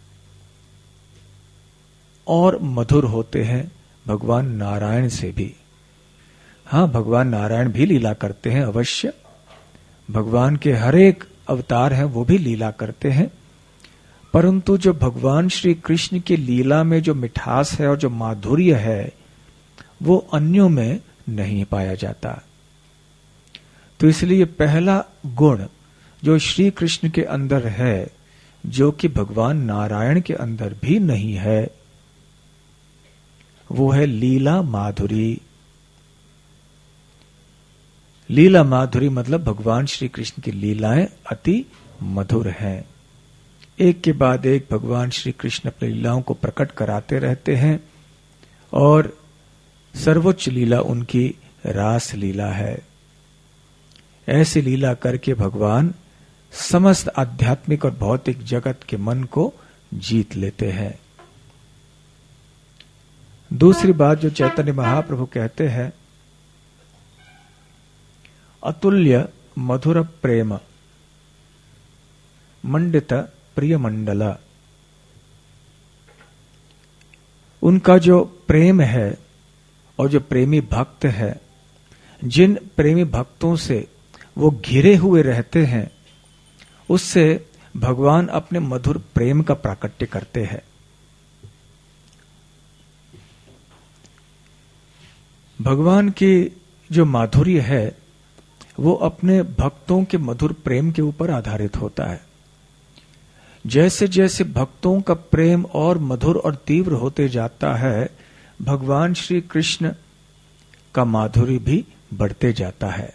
और मधुर होते हैं भगवान नारायण से भी। हाँ, भगवान नारायण भी लीला करते हैं अवश्य, भगवान के हर एक अवतार हैं वो भी लीला करते हैं, परंतु जो भगवान श्री कृष्ण की लीला में जो मिठास है और जो माधुर्य है वो अन्यों में नहीं पाया जाता। तो इसलिए पहला गुण जो श्री कृष्ण के अंदर है, जो कि भगवान नारायण के अंदर भी नहीं है, वो है लीला माधुरी। लीला माधुरी मतलब भगवान श्री कृष्ण की लीलाएं अति मधुर हैं। एक के बाद एक भगवान श्री कृष्ण अपनी लीलाओं को प्रकट कराते रहते हैं और सर्वोच्च लीला उनकी रास लीला है। ऐसी लीला करके भगवान समस्त आध्यात्मिक और भौतिक जगत के मन को जीत लेते हैं। दूसरी बात जो चैतन्य महाप्रभु कहते हैं, अतुल्य मधुर प्रेम मंडित प्रिय मंडल। उनका जो प्रेम है और जो प्रेमी भक्त है, जिन प्रेमी भक्तों से वो घिरे हुए रहते हैं, उससे भगवान अपने मधुर प्रेम का प्राकट्य करते हैं। भगवान की जो माधुर्य है वो अपने भक्तों के मधुर प्रेम के ऊपर आधारित होता है। जैसे जैसे भक्तों का प्रेम और मधुर और तीव्र होते जाता है, भगवान श्री कृष्ण का माधुर्य भी बढ़ते जाता है।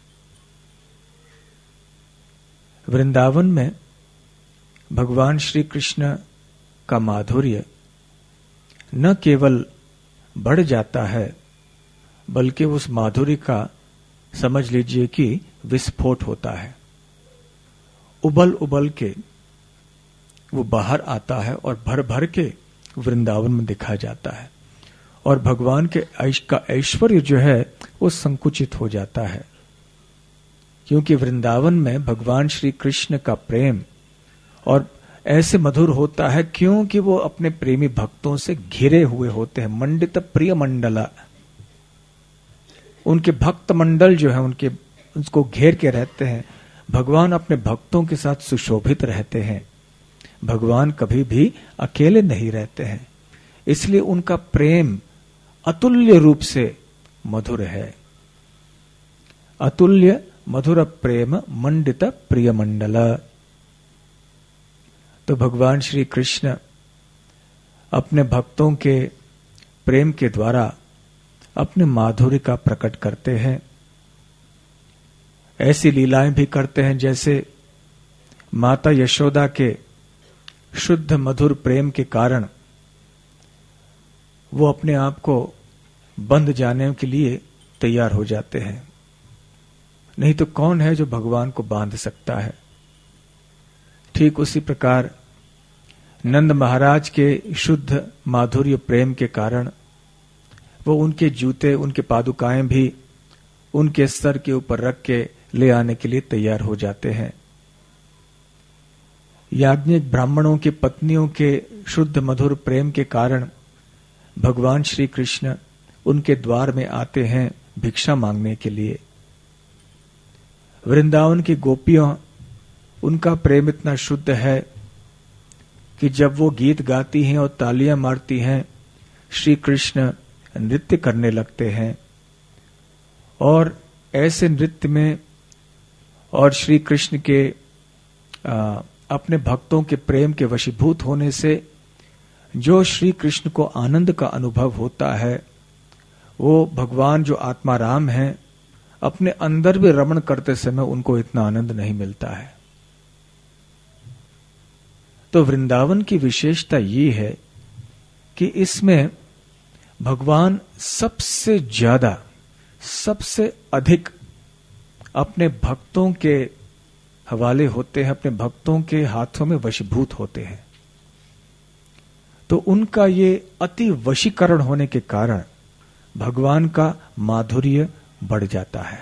वृंदावन में भगवान श्री कृष्ण का माधुर्य न केवल बढ़ जाता है, बल्कि उस माधुर्य का समझ लीजिए कि विस्फोट होता है। उबल उबल के वो बाहर आता है और भर भर के वृंदावन में दिखा जाता है और भगवान के ऐश का ऐश्वर्य जो है वो संकुचित हो जाता है, क्योंकि वृंदावन में भगवान श्री कृष्ण का प्रेम और ऐसे मधुर होता है क्योंकि वो अपने प्रेमी भक्तों से घिरे हुए होते हैं। मंडित प्रिय मंडला, उनके भक्त मंडल जो है, उनके उसको घेर के रहते हैं। भगवान अपने भक्तों के साथ सुशोभित रहते हैं। भगवान कभी भी अकेले नहीं रहते हैं, इसलिए उनका प्रेम अतुल्य रूप से मधुर है। अतुल्य मधुर प्रेम मंडित प्रिय मंडल। तो भगवान श्री कृष्ण अपने भक्तों के प्रेम के द्वारा अपने माधुर्य का प्रकट करते हैं। ऐसी लीलाएं भी करते हैं जैसे माता यशोदा के शुद्ध मधुर प्रेम के कारण वो अपने आप को बंध जाने के लिए तैयार हो जाते हैं। नहीं तो कौन है जो भगवान को बांध सकता है। ठीक उसी प्रकार नंद महाराज के शुद्ध माधुर्य प्रेम के कारण वो उनके जूते, उनके पादुकाएं भी उनके सर के ऊपर रख के ले आने के लिए तैयार हो जाते हैं। याज्ञिक ब्राह्मणों की पत्नियों के शुद्ध मधुर प्रेम के कारण भगवान श्री कृष्ण उनके द्वार में आते हैं भिक्षा मांगने के लिए। वृंदावन की गोपियां, उनका प्रेम इतना शुद्ध है कि जब वो गीत गाती हैं और तालियां मारती हैं, श्री कृष्ण नृत्य करने लगते हैं। और ऐसे नृत्य में और श्री कृष्ण के आ, अपने भक्तों के प्रेम के वशीभूत होने से जो श्री कृष्ण को आनंद का अनुभव होता है, वो भगवान जो आत्मा राम है, अपने अंदर भी रमण करते समय उनको इतना आनंद नहीं मिलता है। तो वृंदावन की विशेषता ये है कि इसमें भगवान सबसे ज्यादा, सबसे अधिक अपने भक्तों के हवाले होते हैं, अपने भक्तों के हाथों में वशीभूत होते हैं। तो उनका ये अति वशीकरण होने के कारण भगवान का माधुर्य बढ़ जाता है।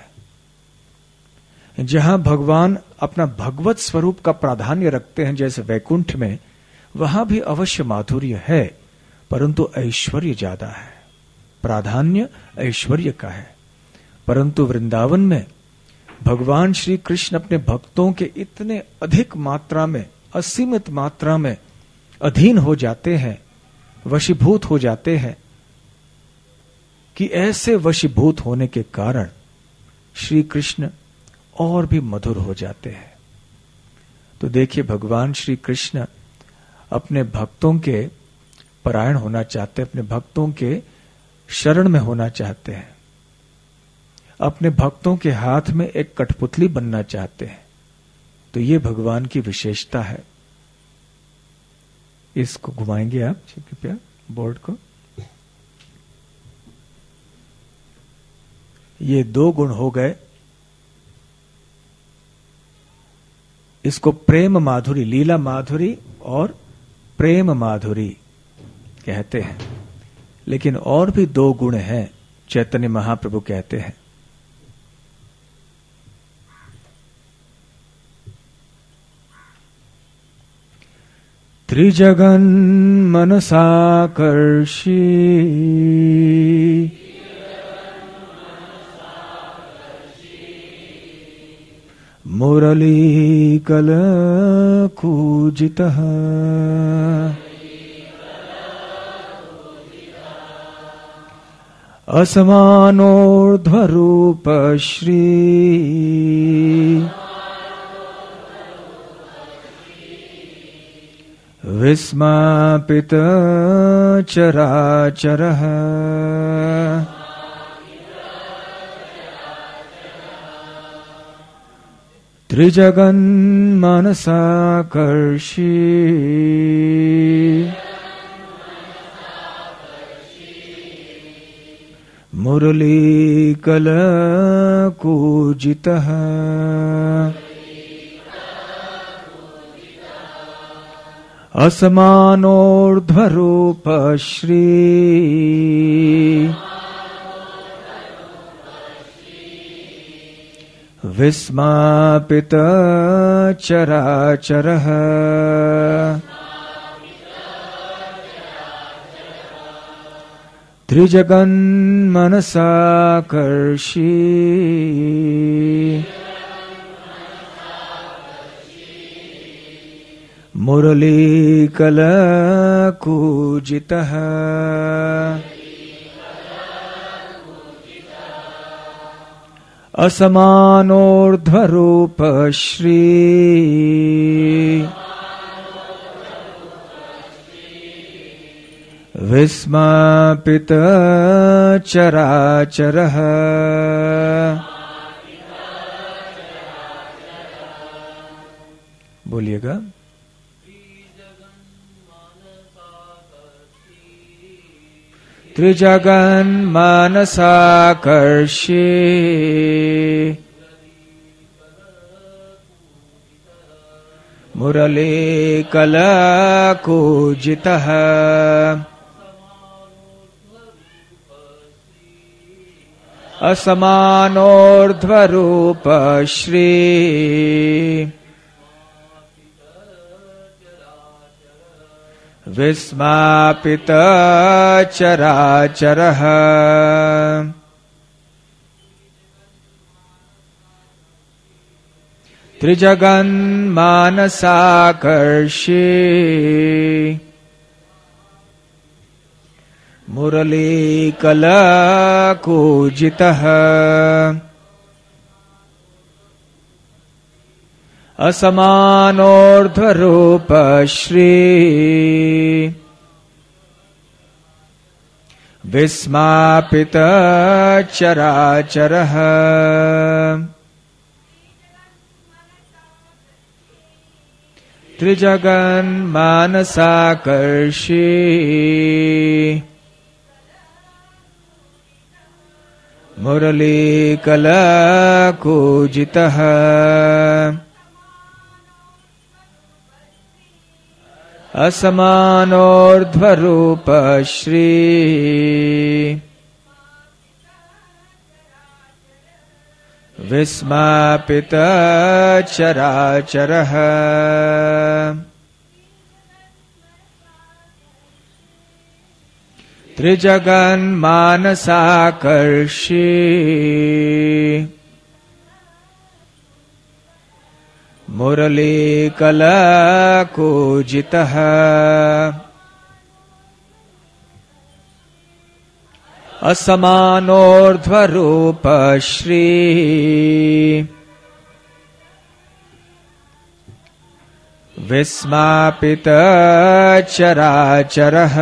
जहां भगवान अपना भगवत स्वरूप का प्राधान्य रखते हैं, जैसे वैकुंठ में, वहां भी अवश्य माधुर्य है, परंतु ऐश्वर्य ज्यादा है। प्राधान्य ऐश्वर्य का है। परंतु वृंदावन में भगवान श्री कृष्ण अपने भक्तों के इतने अधिक मात्रा में, असीमित मात्रा में अधीन हो जाते हैं, वशीभूत हो जाते हैं, कि ऐसे वशीभूत होने के कारण श्री कृष्ण और भी मधुर हो जाते हैं। तो देखिए, भगवान श्री कृष्ण अपने भक्तों के परायण होना चाहते हैं, अपने भक्तों के शरण में होना चाहते हैं, अपने भक्तों के हाथ में एक कठपुतली बनना चाहते हैं। तो ये भगवान की विशेषता है। इसको घुमाएंगे आप कृपया, बोर्ड को। ये दो गुण हो गए। इसको प्रेम माधुरी, लीला माधुरी और प्रेम माधुरी कहते हैं। लेकिन और भी दो गुण हैं, चैतन्य महाप्रभु कहते हैं। त्रिजगन मनसाकर्षी मुरली कल कूजितः असमानोर्ध्वरूप श्री विस्मापित चराचरः त्रिजगन मनसाकर्षी मुरलीकल कूजितः असमानोर्ध्वरूप श्री विस्मापित चराचरः त्रिजगन मनसा कर्षी मुरली कल कूजितः असमानोर्ध्वरूप श्री विस्मापित चराचरः बोलिएगा। त्रिजगन मानसाकर्षी मुरली कला कूजितः असमानोर्ध्वरूप श्री विस्मापित चराचरः त्रिजगन मानसाकर्षी मुरली कला कूजितः असमानोर्ध्वरूप श्री विस्मापित चराचरः त्रिजगन मानसाकर्षी मुरली कला कूजितः असमानोर्ध्वरूप श्री विस्मापित चराचरः त्रिजगन मानसाकर्षी मुरली कला कूजितः असमानोर्ध्वरूप श्री विस्मापित चराचरः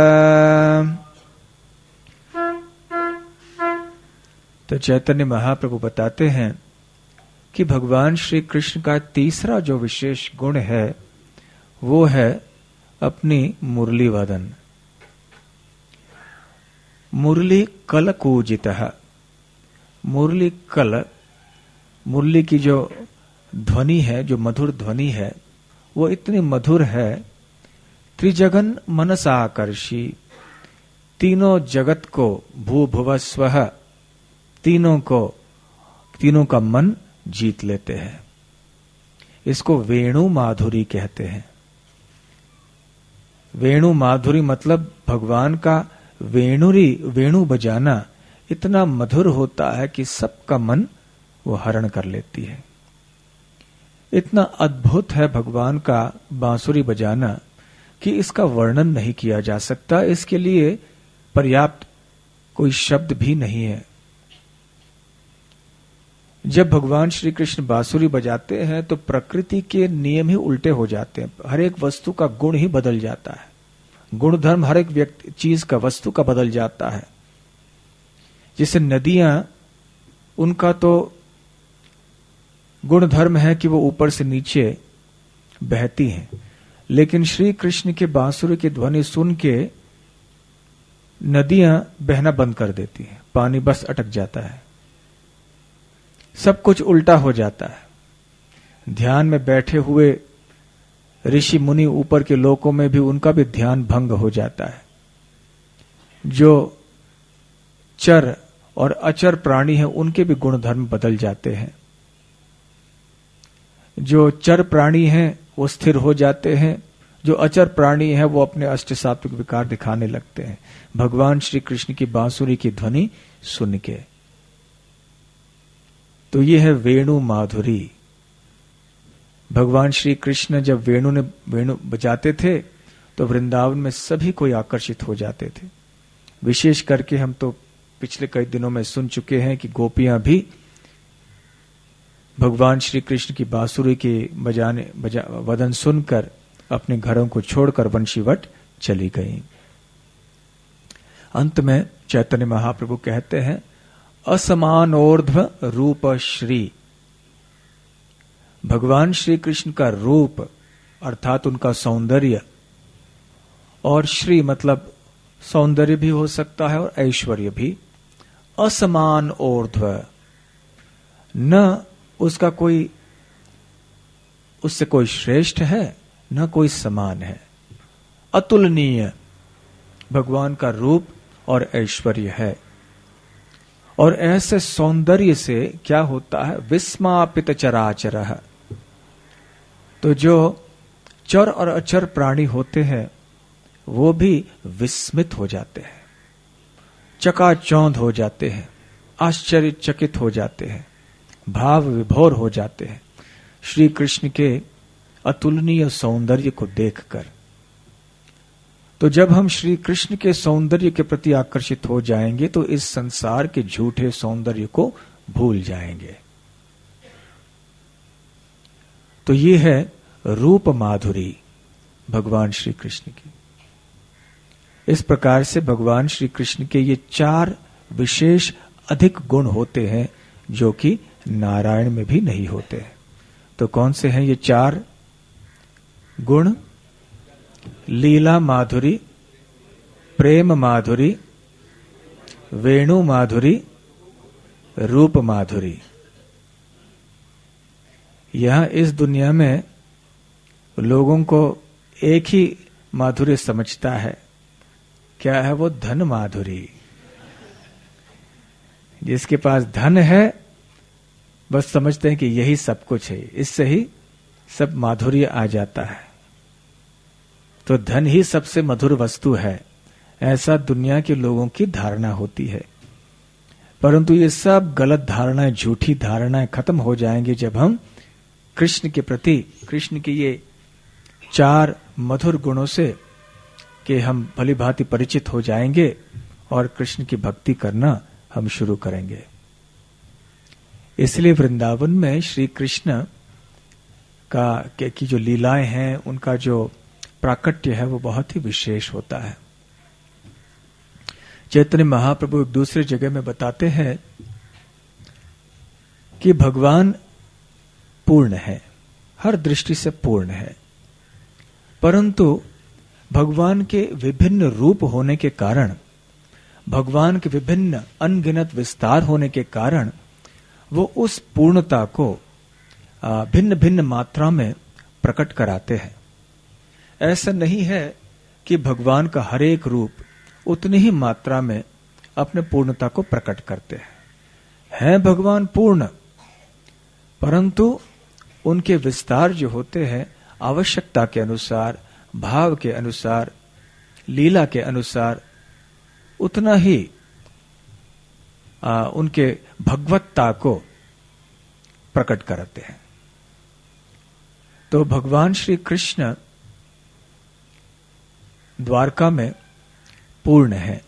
तो चैतन्य महाप्रभु बताते हैं कि भगवान श्री कृष्ण का तीसरा जो विशेष गुण है वो है अपनी मुरली वादन। मुरली कल कूजितः, मुरली कल, मुरली की जो ध्वनि है, जो मधुर ध्वनि है, वो इतनी मधुर है, त्रिजगन मनसाकर्षी, तीनों जगत को, भू भुव स्वः, तीनों को, तीनों का मन जीत लेते हैं। इसको वेणु माधुरी कहते हैं। वेणु माधुरी मतलब भगवान का वेणुरी, वेणु बजाना इतना मधुर होता है कि सबका मन वो हरण कर लेती है। इतना अद्भुत है भगवान का बांसुरी बजाना कि इसका वर्णन नहीं किया जा सकता। इसके लिए पर्याप्त कोई शब्द भी नहीं है। जब भगवान श्री कृष्ण बांसुरी बजाते हैं तो प्रकृति के नियम ही उल्टे हो जाते हैं। हर एक वस्तु का गुण ही बदल जाता है, गुण धर्म हर एक व्यक्ति चीज का, वस्तु का बदल जाता है। जैसे नदियां, उनका तो गुण धर्म है कि वो ऊपर से नीचे बहती हैं, लेकिन श्री कृष्ण के बांसुरी की ध्वनि सुन के नदियां बहना बंद कर देती हैं, पानी बस अटक जाता है, सब कुछ उल्टा हो जाता है। ध्यान में बैठे हुए ऋषि मुनि ऊपर के लोकों में भी उनका भी ध्यान भंग हो जाता है। जो चर और अचर प्राणी हैं उनके भी गुण धर्म बदल जाते हैं। जो चर प्राणी हैं वो स्थिर हो जाते हैं, जो अचर प्राणी है वो अपने अष्ट सात्विक विकार दिखाने लगते हैं भगवान श्री कृष्ण की बांसुरी की ध्वनि सुन के। तो ये है वेणु माधुरी। भगवान श्री कृष्ण जब वेणु ने वेणु बजाते थे तो वृंदावन में सभी कोई आकर्षित हो जाते थे। विशेष करके हम तो पिछले कई दिनों में सुन चुके हैं कि गोपियां भी भगवान श्री कृष्ण की बांसुरी के बजाने बजा, वदन सुनकर अपने घरों को छोड़कर वंशीवट चली गईं। अंत में चैतन्य महाप्रभु कहते हैं असमानोर्ध्व रूप श्री। भगवान श्री कृष्ण का रूप अर्थात उनका सौंदर्य, और श्री मतलब सौंदर्य भी हो सकता है और ऐश्वर्य भी, असमान ऊर्ध्व, न उसका कोई उससे कोई श्रेष्ठ है न कोई समान है। अतुलनीय भगवान का रूप और ऐश्वर्य है। और ऐसे सौंदर्य से क्या होता है, विस्मापित चराचर। तो जो चर और अचर प्राणी होते हैं वो भी विस्मित हो जाते हैं, चकाचौंध हो जाते हैं, आश्चर्यचकित हो जाते हैं, भाव विभोर हो जाते हैं श्री कृष्ण के अतुलनीय सौंदर्य को देखकर। तो जब हम श्री कृष्ण के सौंदर्य के प्रति आकर्षित हो जाएंगे तो इस संसार के झूठे सौंदर्य को भूल जाएंगे। तो ये है रूप माधुरी भगवान श्री कृष्ण की। इस प्रकार से भगवान श्री कृष्ण के ये चार विशेष अधिक गुण होते हैं जो कि नारायण में भी नहीं होते हैं। तो कौन से हैं ये चार गुण? लीला माधुरी, प्रेम माधुरी, वेणु माधुरी, रूप माधुरी। यहां इस दुनिया में लोगों को एक ही माधुर्य समझता है। क्या है वो? धन माधुरी। जिसके पास धन है बस समझते हैं कि यही सब कुछ है, इससे ही सब माधुर्य आ जाता है। तो धन ही सबसे मधुर वस्तु है, ऐसा दुनिया के लोगों की धारणा होती है। परंतु ये सब गलत धारणाएं, झूठी धारणाएं खत्म हो जाएंगी जब हम कृष्ण के प्रति, कृष्ण के ये चार मधुर गुणों से कि हम भली भांति परिचित हो जाएंगे और कृष्ण की भक्ति करना हम शुरू करेंगे। इसलिए वृंदावन में श्री कृष्ण का की जो लीलाएं हैं, उनका जो प्राकट्य है वो बहुत ही विशेष होता है। चैतन्य महाप्रभु एक दूसरी जगह में बताते हैं कि भगवान पूर्ण है, हर दृष्टि से पूर्ण है, परंतु भगवान के विभिन्न रूप होने के कारण, भगवान के विभिन्न अनगिनत विस्तार होने के कारण वो उस पूर्णता को भिन्न भिन्न मात्रा में प्रकट कराते हैं। ऐसा नहीं है कि भगवान का हर एक रूप उतनी ही मात्रा में अपने पूर्णता को प्रकट करते हैं। है भगवान पूर्ण, परंतु उनके विस्तार जो होते हैं आवश्यकता के अनुसार, भाव के अनुसार, लीला के अनुसार उतना ही आ, उनके भगवत्ता को प्रकट करते हैं। तो भगवान श्री कृष्ण द्वारका में पूर्ण है,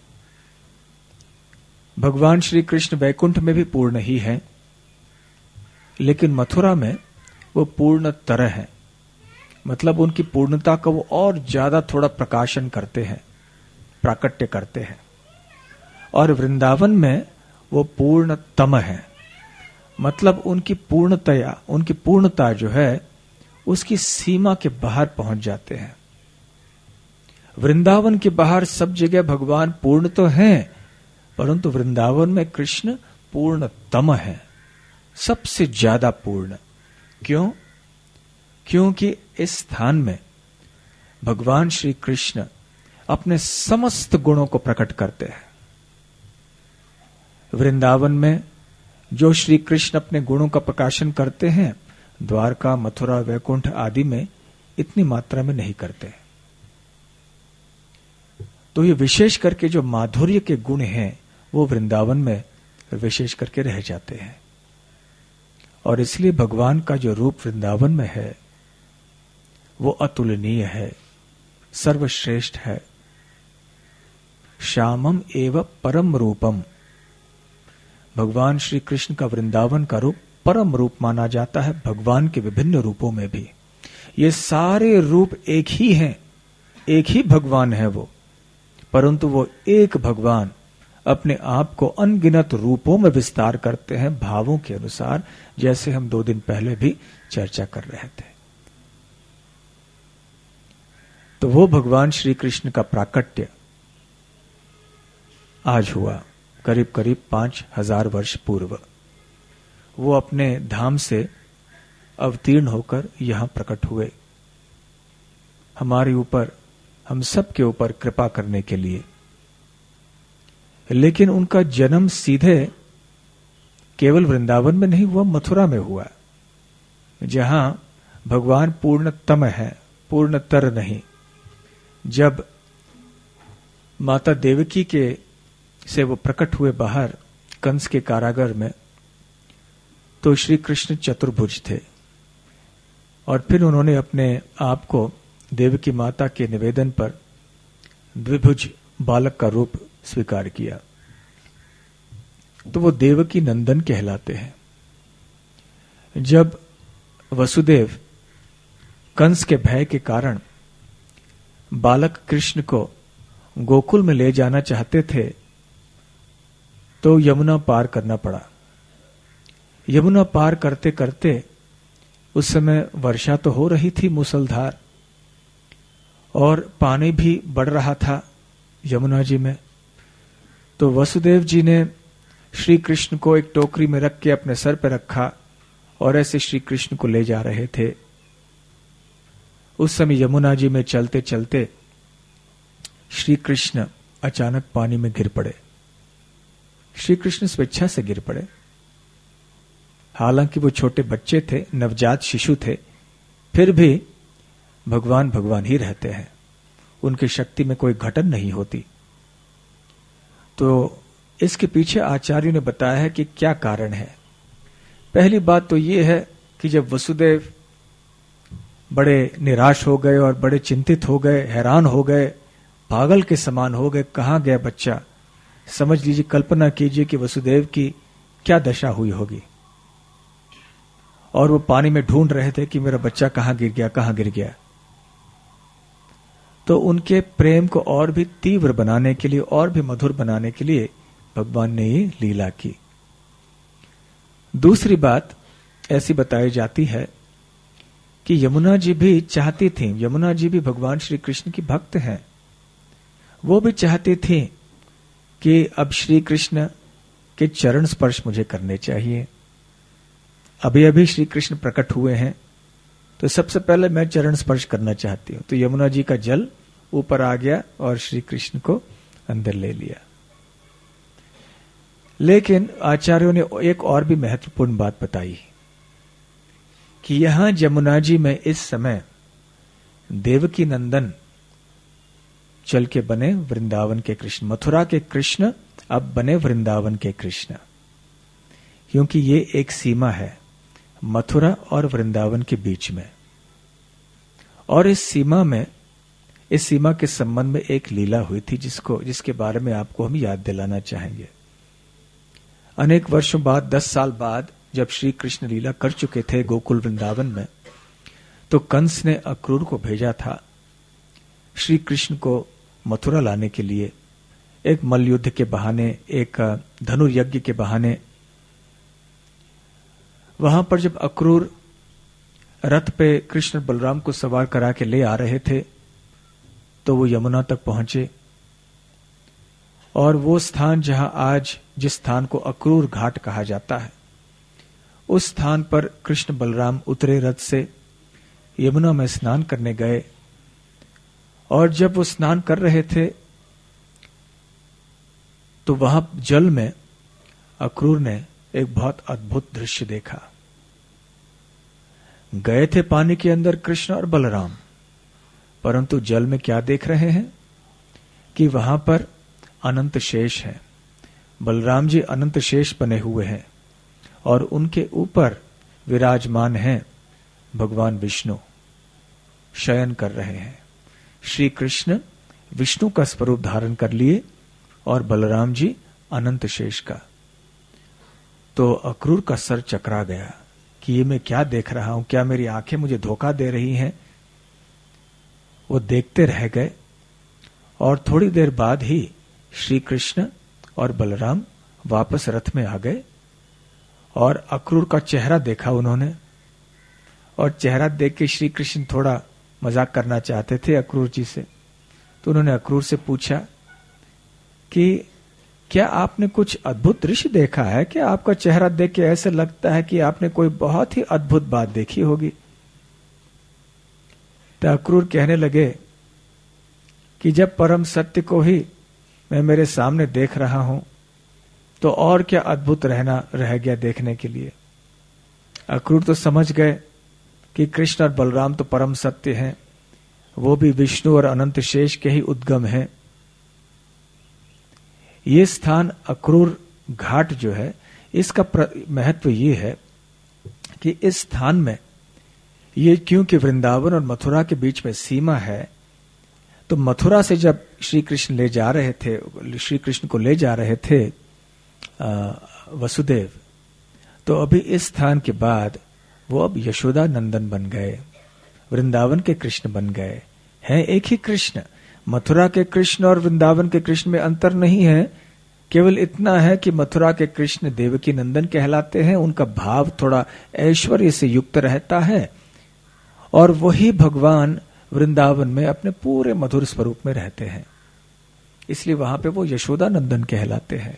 भगवान श्री कृष्ण वैकुंठ में भी पूर्ण ही है, लेकिन मथुरा में वो पूर्ण तरह है। मतलब उनकी पूर्णता का वो और ज्यादा थोड़ा प्रकाशन करते हैं, प्राकट्य करते हैं। और वृंदावन में वो पूर्णतम है, मतलब उनकी पूर्णतया, उनकी पूर्णता जो है उसकी सीमा के बाहर पहुंच जाते हैं। वृंदावन के बाहर सब जगह भगवान पूर्ण तो हैं, परंतु वृंदावन में कृष्ण पूर्णतम है, सबसे ज्यादा पूर्ण। क्यों? क्योंकि इस स्थान में भगवान श्री कृष्ण अपने समस्त गुणों को प्रकट करते हैं। वृंदावन में जो श्री कृष्ण अपने गुणों का प्रकाशन करते हैं, द्वारका, मथुरा, वैकुंठ आदि में इतनी मात्रा में नहीं करते हैं। तो ये विशेष करके जो माधुर्य के गुण हैं वो वृंदावन में विशेष करके रह जाते हैं। और इसलिए भगवान का जो रूप वृंदावन में है वो अतुलनीय है, सर्वश्रेष्ठ है। श्यामम एव परम रूपम, भगवान श्री कृष्ण का वृंदावन का रूप परम रूप माना जाता है भगवान के विभिन्न रूपों में भी। ये सारे रूप एक ही हैं, एक ही भगवान है वो, परंतु वो एक भगवान अपने आप को अनगिनत रूपों में विस्तार करते हैं भावों के अनुसार, जैसे हम दो दिन पहले भी चर्चा कर रहे थे। तो वो भगवान श्री कृष्ण का प्राकट्य आज हुआ, करीब करीब पांच हजार वर्ष पूर्व। वो अपने धाम से अवतीर्ण होकर यहां प्रकट हुए, हमारे ऊपर, हम सब के ऊपर कृपा करने के लिए। लेकिन उनका जन्म सीधे केवल वृंदावन में नहीं हुआ, मथुरा में हुआ, जहां भगवान पूर्णतम है, पूर्णतर नहीं। जब माता देवकी के से वो प्रकट हुए बाहर कंस के कारागार में, तो श्री कृष्ण चतुर्भुज थे, और फिर उन्होंने अपने आप को देवकी माता के निवेदन पर द्विभुज बालक का रूप स्वीकार किया, तो वो देवकी नंदन कहलाते हैं। जब वसुदेव कंस के भय के कारण बालक कृष्ण को गोकुल में ले जाना चाहते थे, तो यमुना पार करना पड़ा। यमुना पार करते करते उस समय वर्षा तो हो रही थी मूसलधार, और पानी भी बढ़ रहा था यमुना जी में। तो वसुदेव जी ने श्री कृष्ण को एक टोकरी में रख के अपने सर पर रखा, और ऐसे श्री कृष्ण को ले जा रहे थे। उस समय यमुना जी में चलते चलते श्री कृष्ण अचानक पानी में गिर पड़े। श्री कृष्ण स्वेच्छा से गिर पड़े, हालांकि वो छोटे बच्चे थे, नवजात शिशु थे, फिर भी भगवान भगवान ही रहते हैं, उनकी शक्ति में कोई घटन नहीं होती। तो इसके पीछे आचार्यों ने बताया है कि क्या कारण है। पहली बात तो ये है कि जब वसुदेव बड़े निराश हो गए और बड़े चिंतित हो गए, हैरान हो गए, पागल के समान हो गए, कहां गया बच्चा, समझ लीजिए, कल्पना कीजिए कि वसुदेव की क्या दशा हुई होगी। और वो पानी में ढूंढ रहे थे कि मेरा बच्चा कहां गिर गया, कहां गिर गया। तो उनके प्रेम को और भी तीव्र बनाने के लिए, और भी मधुर बनाने के लिए भगवान ने ये लीला की। दूसरी बात ऐसी बताई जाती है कि यमुना जी भी चाहती थी, यमुना जी भी भगवान श्री कृष्ण की भक्त हैं, वो भी चाहती थी कि अब श्री कृष्ण के चरण स्पर्श मुझे करने चाहिए। अभी अभी श्री कृष्ण प्रकट हुए हैं, तो सबसे पहले मैं चरण स्पर्श करना चाहती हूं। तो यमुना जी का जल ऊपर आ गया और श्री कृष्ण को अंदर ले लिया। लेकिन आचार्यों ने एक और भी महत्वपूर्ण बात बताई कि यहां यमुना जी में इस समय देवकी नंदन चल के बने वृंदावन के कृष्ण, मथुरा के कृष्ण अब बने वृंदावन के कृष्ण, क्योंकि ये एक सीमा है मथुरा और वृंदावन के बीच में। और इस सीमा में, इस सीमा के संबंध में एक लीला हुई थी, जिसको जिसके बारे में आपको हम याद दिलाना चाहेंगे। अनेक वर्षों बाद, दस साल बाद, जब श्री कृष्ण लीला कर चुके थे गोकुल वृंदावन में, तो कंस ने अक्रूर को भेजा था श्री कृष्ण को मथुरा लाने के लिए, एक मल्लयुद्ध के बहाने, एक धनुर्यज्ञ के बहाने। वहां पर जब अक्रूर रथ पे कृष्ण बलराम को सवार करा के ले आ रहे थे, तो वो यमुना तक पहुंचे, और वो स्थान जहां आज, जिस स्थान को अक्रूर घाट कहा जाता है, उस स्थान पर कृष्ण बलराम उतरे रथ से, यमुना में स्नान करने गए। और जब वो स्नान कर रहे थे, तो वहां जल में अक्रूर ने एक बहुत अद्भुत दृश्य देखा। गए थे पानी के अंदर कृष्ण और बलराम, परंतु जल में क्या देख रहे हैं? कि वहां पर अनंत शेष है। बलराम जी अनंत शेष बने हुए हैं और उनके ऊपर विराजमान हैं भगवान विष्णु, शयन कर रहे हैं। श्री कृष्ण विष्णु का स्वरूप धारण कर लिए और बलराम जी अनंत शेष का। तो अक्रूर का सर चकरा गया कि ये मैं क्या देख रहा हूं, क्या मेरी आंखें मुझे धोखा दे रही हैं। वो देखते रह गए और थोड़ी देर बाद ही श्री कृष्ण और बलराम वापस रथ में आ गए और अक्रूर का चेहरा देखा उन्होंने। और चेहरा देख के श्री कृष्ण थोड़ा मजाक करना चाहते थे अक्रूर जी से, तो उन्होंने अक्रूर से पूछा कि क्या आपने कुछ अद्भुत दृश्य देखा है? क्या आपका चेहरा देख के ऐसे लगता है कि आपने कोई बहुत ही अद्भुत बात देखी होगी? तो अक्रूर कहने लगे कि जब परम सत्य को ही मैं मेरे सामने देख रहा हूं तो और क्या अद्भुत रहना रह गया देखने के लिए। अक्रूर तो समझ गए कि कृष्ण और बलराम तो परम सत्य हैं, वो भी विष्णु और अनंत शेष के ही उद्गम हैं। ये स्थान अक्रूर घाट जो है, इसका महत्व ये है कि इस स्थान में ये क्योंकि वृंदावन और मथुरा के बीच में सीमा है, तो मथुरा से जब श्री कृष्ण ले जा रहे थे, श्री कृष्ण को ले जा रहे थे आ, वसुदेव, तो अभी इस स्थान के बाद वो अब यशोदा नंदन बन गए, वृंदावन के कृष्ण बन गए हैं। एक ही कृष्ण, मथुरा के कृष्ण और वृंदावन के कृष्ण में अंतर नहीं है। केवल इतना है कि मथुरा के कृष्ण देवकी नंदन कहलाते हैं, उनका भाव थोड़ा ऐश्वर्य से युक्त रहता है, और वही भगवान वृंदावन में अपने पूरे मधुर स्वरूप में रहते हैं, इसलिए वहां पे वो यशोदा नंदन कहलाते हैं।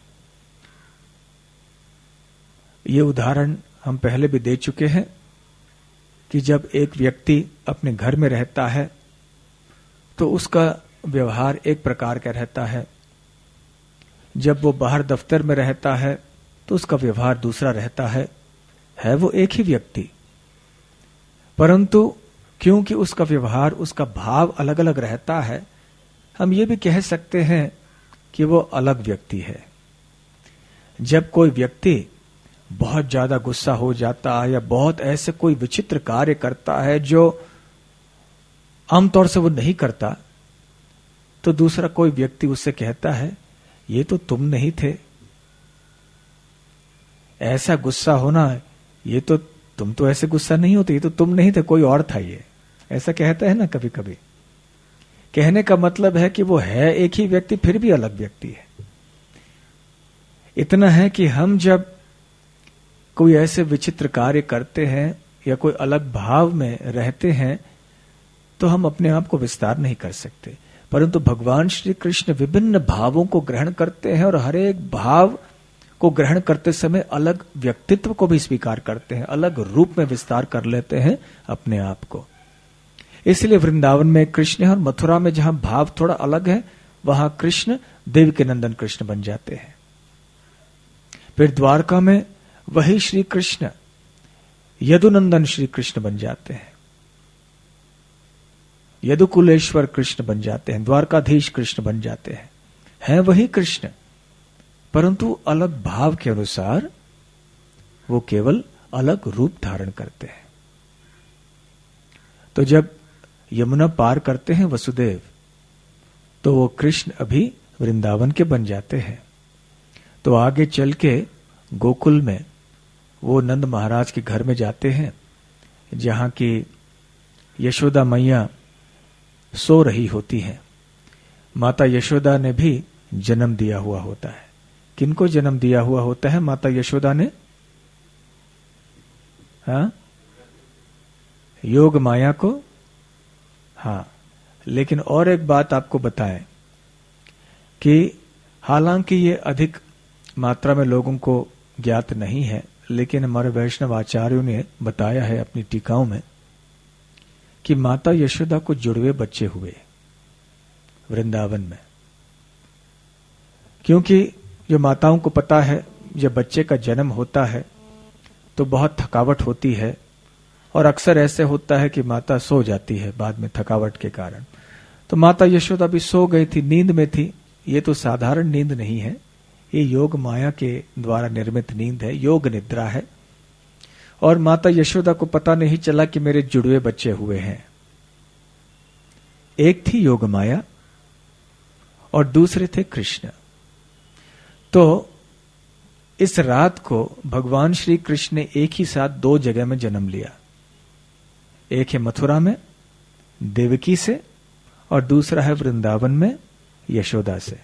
ये उदाहरण हम पहले भी दे चुके हैं कि जब एक व्यक्ति अपने घर में रहता है तो उसका व्यवहार एक प्रकार का रहता है, जब वो बाहर दफ्तर में रहता है तो उसका व्यवहार दूसरा रहता है। है वो एक ही व्यक्ति, परंतु क्योंकि उसका व्यवहार, उसका भाव अलग अलग रहता है, हम ये भी कह सकते हैं कि वो अलग व्यक्ति है। जब कोई व्यक्ति बहुत ज्यादा गुस्सा हो जाता है या बहुत ऐसे कोई विचित्र कार्य करता है जो आमतौर से वो नहीं करता, तो दूसरा कोई व्यक्ति उससे कहता है ये तो तुम नहीं थे, ऐसा गुस्सा होना, ये तो तुम तो ऐसे गुस्सा नहीं होते, ये तो तुम नहीं थे, कोई और था ये, ऐसा कहता है ना कभी कभी। कहने का मतलब है कि वो है एक ही व्यक्ति फिर भी अलग व्यक्ति है। इतना है कि हम जब कोई ऐसे विचित्र कार्य करते हैं या कोई अलग भाव में रहते हैं तो हम अपने आप को विस्तार नहीं कर सकते, परंतु भगवान श्री कृष्ण विभिन्न भावों को ग्रहण करते हैं और हर एक भाव को ग्रहण करते समय अलग व्यक्तित्व को भी स्वीकार करते हैं, अलग रूप में विस्तार कर लेते हैं अपने आप को। इसलिए वृंदावन में कृष्ण है और मथुरा में जहां भाव थोड़ा अलग है वहां कृष्ण देवकी नंदन कृष्ण बन जाते हैं। फिर द्वारका में वही श्री कृष्ण यदुनंदन श्री कृष्ण बन जाते हैं, यदुकुलेश्वर कृष्ण बन जाते हैं, द्वारकाधीश कृष्ण बन जाते हैं। हैं वही कृष्ण, परंतु अलग भाव के अनुसार वो केवल अलग रूप धारण करते हैं। तो जब यमुना पार करते हैं वसुदेव, तो वो कृष्ण अभी वृंदावन के बन जाते हैं। तो आगे चल के गोकुल में वो नंद महाराज के घर में जाते हैं, जहां की यशोदा मैया सो रही होती हैं। माता यशोदा ने भी जन्म दिया हुआ होता है। किनको जन्म दिया हुआ होता है माता यशोदा ने? हाँ, योग माया को। हाँ, लेकिन और एक बात आपको बताएं कि हालांकि ये अधिक मात्रा में लोगों को ज्ञात नहीं है, लेकिन हमारे वैष्णव आचार्यों ने बताया है अपनी टीकाओं में कि माता यशोदा को जुड़वे बच्चे हुए वृंदावन में। क्योंकि जो माताओं को पता है जब बच्चे का जन्म होता है तो बहुत थकावट होती है, और अक्सर ऐसे होता है कि माता सो जाती है बाद में थकावट के कारण। तो माता यशोदा भी सो गई थी, नींद में थी। ये तो साधारण नींद नहीं है, ये योग माया के द्वारा निर्मित नींद है, योग निद्रा है। और माता यशोदा को पता नहीं चला कि मेरे जुड़वे बच्चे हुए हैं। एक थी योग माया और दूसरे थे कृष्ण। तो इस रात को भगवान श्री कृष्ण ने एक ही साथ दो जगह में जन्म लिया। एक है मथुरा में देवकी से और दूसरा है वृंदावन में यशोदा से।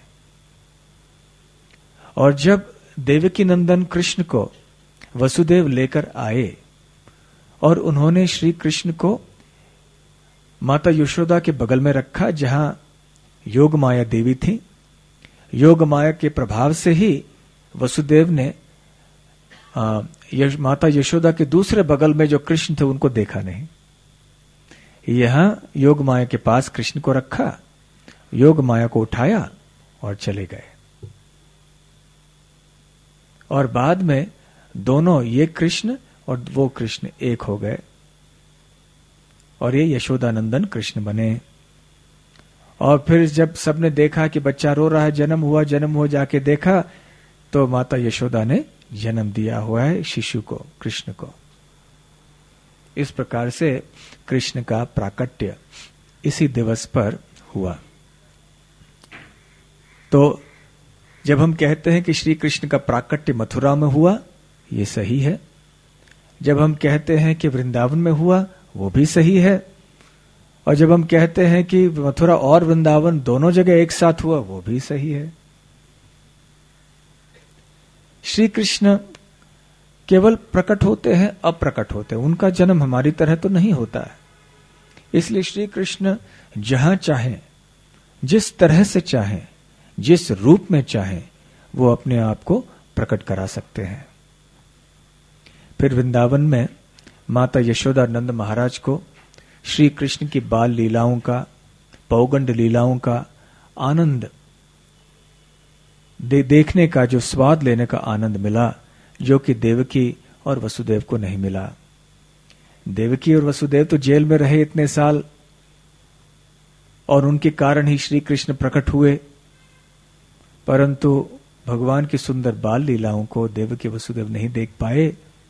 और जब देवकी नंदन कृष्ण को वसुदेव लेकर आए और उन्होंने श्री कृष्ण को माता यशोदा के बगल में रखा, जहां योग माया देवी थी, योग माया के प्रभाव से ही वसुदेव ने आ, यश, माता यशोदा के दूसरे बगल में जो कृष्ण थे उनको देखा नहीं। यहां योग माया के पास कृष्ण को रखा, योग माया को उठाया और चले गए। और बाद में दोनों, ये कृष्ण और वो कृष्ण, एक हो गए और ये यशोदानंदन कृष्ण बने। और फिर जब सबने देखा कि बच्चा रो रहा है, जन्म हुआ, जन्म हुआ, जाके देखा तो माता यशोदा ने जन्म दिया हुआ है शिशु को, कृष्ण को। इस प्रकार से कृष्ण का प्राकट्य इसी दिवस पर हुआ। तो जब हम कहते हैं कि श्री कृष्ण का प्राकट्य मथुरा में हुआ, ये सही है। जब हम कहते हैं कि वृंदावन में हुआ, वो भी सही है। और जब हम कहते हैं कि मथुरा और वृंदावन दोनों जगह एक साथ हुआ, वो भी सही है। श्री कृष्ण केवल प्रकट होते हैं, अप्रकट होते हैं। उनका जन्म हमारी तरह तो नहीं होता है। इसलिए श्री कृष्ण जहां चाहें, जिस तरह से चाहें, जिस रूप में चाहें, वो अपने आप को प्रकट करा सकते हैं। फिर वृंदावन में माता यशोदा नंद महाराज को श्री कृष्ण की बाल लीलाओं का, पौगंड लीलाओं का आनंद दे, देखने का, जो स्वाद लेने का आनंद मिला, जो कि देवकी और वसुदेव को नहीं मिला। देवकी और वसुदेव तो जेल में रहे इतने साल, और उनके कारण ही श्री कृष्ण प्रकट हुए, परंतु भगवान की सुंदर बाल लीलाओं को देवकी वसुदेव नहीं देख पाए।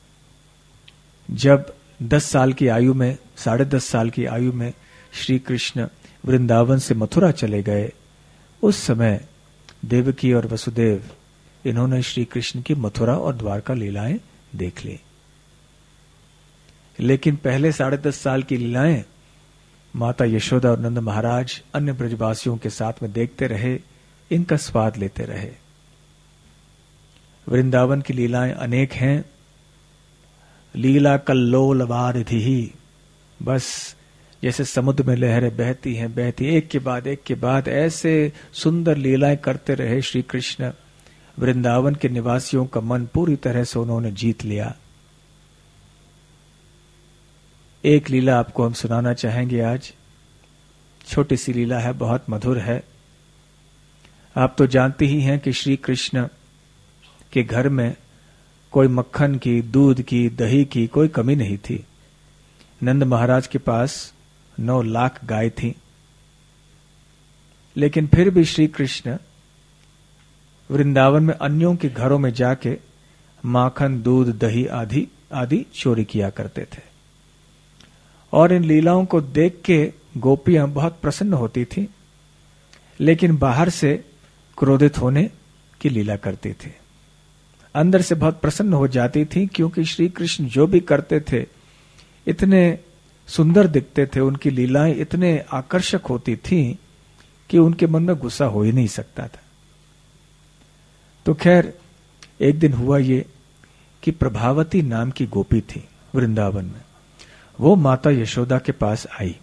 जब दस साल की आयु में, साढ़े दस साल की आयु में श्री कृष्ण वृंदावन से मथुरा चले गए, उस समय देवकी और वसुदेव, इन्होंने श्री कृष्ण की मथुरा और द्वारका लीलाएं देख ली। लेकिन पहले साढ़े दस साल की लीलाएं माता यशोदा और नंद महाराज अन्य ब्रजवासियों के साथ में देखते रहे, इनका स्वाद लेते रहे। वृंदावन की लीलाएं अनेक हैं। लीला कल्लोल वारिधि, बस जैसे समुद्र में लहरें बहती हैं, बहती, एक के बाद एक के बाद ऐसे सुंदर लीलाएं करते रहे श्री कृष्ण। वृंदावन के निवासियों का मन पूरी तरह से उन्होंने जीत लिया। एक लीला आपको हम सुनाना चाहेंगे आज। छोटी सी लीला है, बहुत मधुर है। आप तो जानते ही हैं कि श्री कृष्ण के घर में कोई मक्खन की, दूध की, दही की कोई कमी नहीं थी। नंद महाराज के पास नौ लाख गाय थी, लेकिन फिर भी श्री कृष्ण वृंदावन में अन्यों के घरों में जाके माखन, दूध, दही आदि आदि चोरी किया करते थे। और इन लीलाओं को देख के गोपियां बहुत प्रसन्न होती थी, लेकिन बाहर से क्रोधित होने की लीला करती थी। अंदर से बहुत प्रसन्न हो जाती थी, क्योंकि श्री कृष्ण जो भी करते थे इतने सुंदर दिखते थे, उनकी लीलाएं इतने आकर्षक होती थी कि उनके मन में गुस्सा हो ही नहीं सकता था। तो खैर, एक दिन हुआ ये कि प्रभावती नाम की गोपी थी वृंदावन में। वो माता यशोदा के पास आई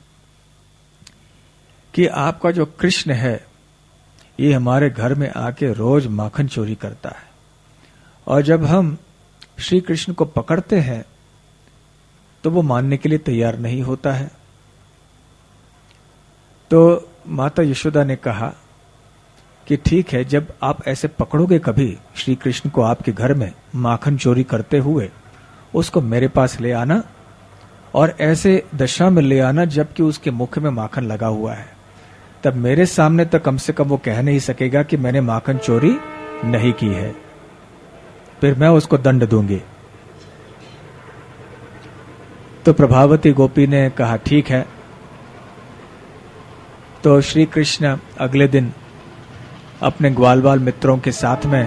कि आपका जो कृष्ण है ये हमारे घर में आके रोज माखन चोरी करता है, और जब हम श्री कृष्ण को पकड़ते हैं तो वो मानने के लिए तैयार नहीं होता है। तो माता यशोदा ने कहा कि ठीक है, जब आप ऐसे पकड़ोगे कभी श्री कृष्ण को आपके घर में माखन चोरी करते हुए, उसको मेरे पास ले आना, और ऐसे दशा में ले आना जबकि उसके मुख में माखन लगा हुआ है, तब मेरे सामने तो कम से कम वो कह नहीं सकेगा कि मैंने माखन चोरी नहीं की है, फिर मैं उसको दंड दूंगी। तो प्रभावती गोपी ने कहा ठीक है। तो श्री कृष्ण अगले दिन अपने ग्वाल बाल मित्रों के साथ में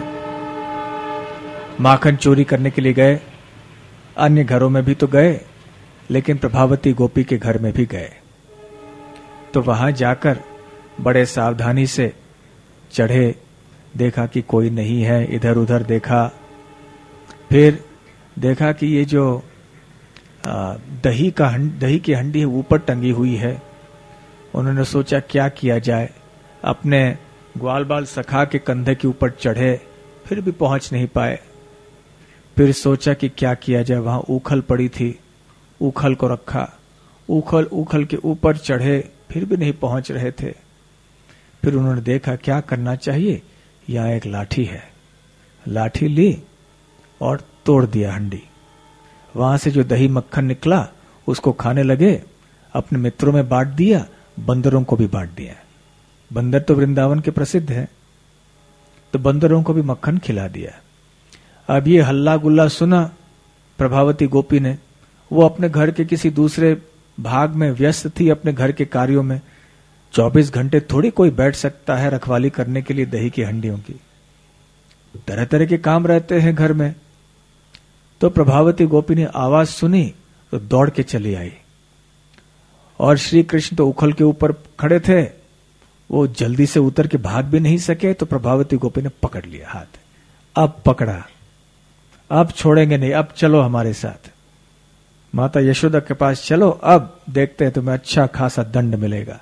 माखन चोरी करने के लिए गए। अन्य घरों में भी तो गए, लेकिन प्रभावती गोपी के घर में भी गए। तो वहां जाकर बड़े सावधानी से चढ़े, देखा कि कोई नहीं है, इधर उधर देखा, फिर देखा कि ये जो दही का दही की हंडी है ऊपर टंगी हुई है। उन्होंने सोचा क्या किया जाए, अपने ग्वाल बाल सखा के कंधे के ऊपर चढ़े, फिर भी पहुंच नहीं पाए। फिर सोचा कि क्या किया जाए, वहां ऊखल पड़ी थी, ऊखल को रखा, ऊखल ऊखल के ऊपर चढ़े, फिर भी नहीं पहुंच रहे थे। फिर उन्होंने देखा क्या करना चाहिए, यहां एक लाठी है, लाठी ली और तोड़ दिया हंडी। वहां से जो दही मक्खन निकला उसको खाने लगे, अपने मित्रों में बांट दिया, बंदरों को भी बांट दिया। बंदर तो वृंदावन के प्रसिद्ध है, तो बंदरों को भी मक्खन खिला दिया। अब ये हल्ला गुल्ला सुना प्रभावती गोपी ने, वो अपने घर के किसी दूसरे भाग में व्यस्त थी, अपने घर के कार्यों में। चौबीस घंटे थोड़ी कोई बैठ सकता है रखवाली करने के लिए दही की हंडियों की, तरह तरह के काम रहते हैं घर में। तो प्रभावती गोपी ने आवाज सुनी तो दौड़ के चली आई, और श्री कृष्ण तो उखल के ऊपर खड़े थे, वो जल्दी से उतर के भाग भी नहीं सके। तो प्रभावती गोपी ने पकड़ लिया हाथ, अब पकड़ा, अब छोड़ेंगे नहीं, अब चलो हमारे साथ, माता यशोदा के पास चलो, अब देखते हैं तुम्हें अच्छा खासा दंड मिलेगा।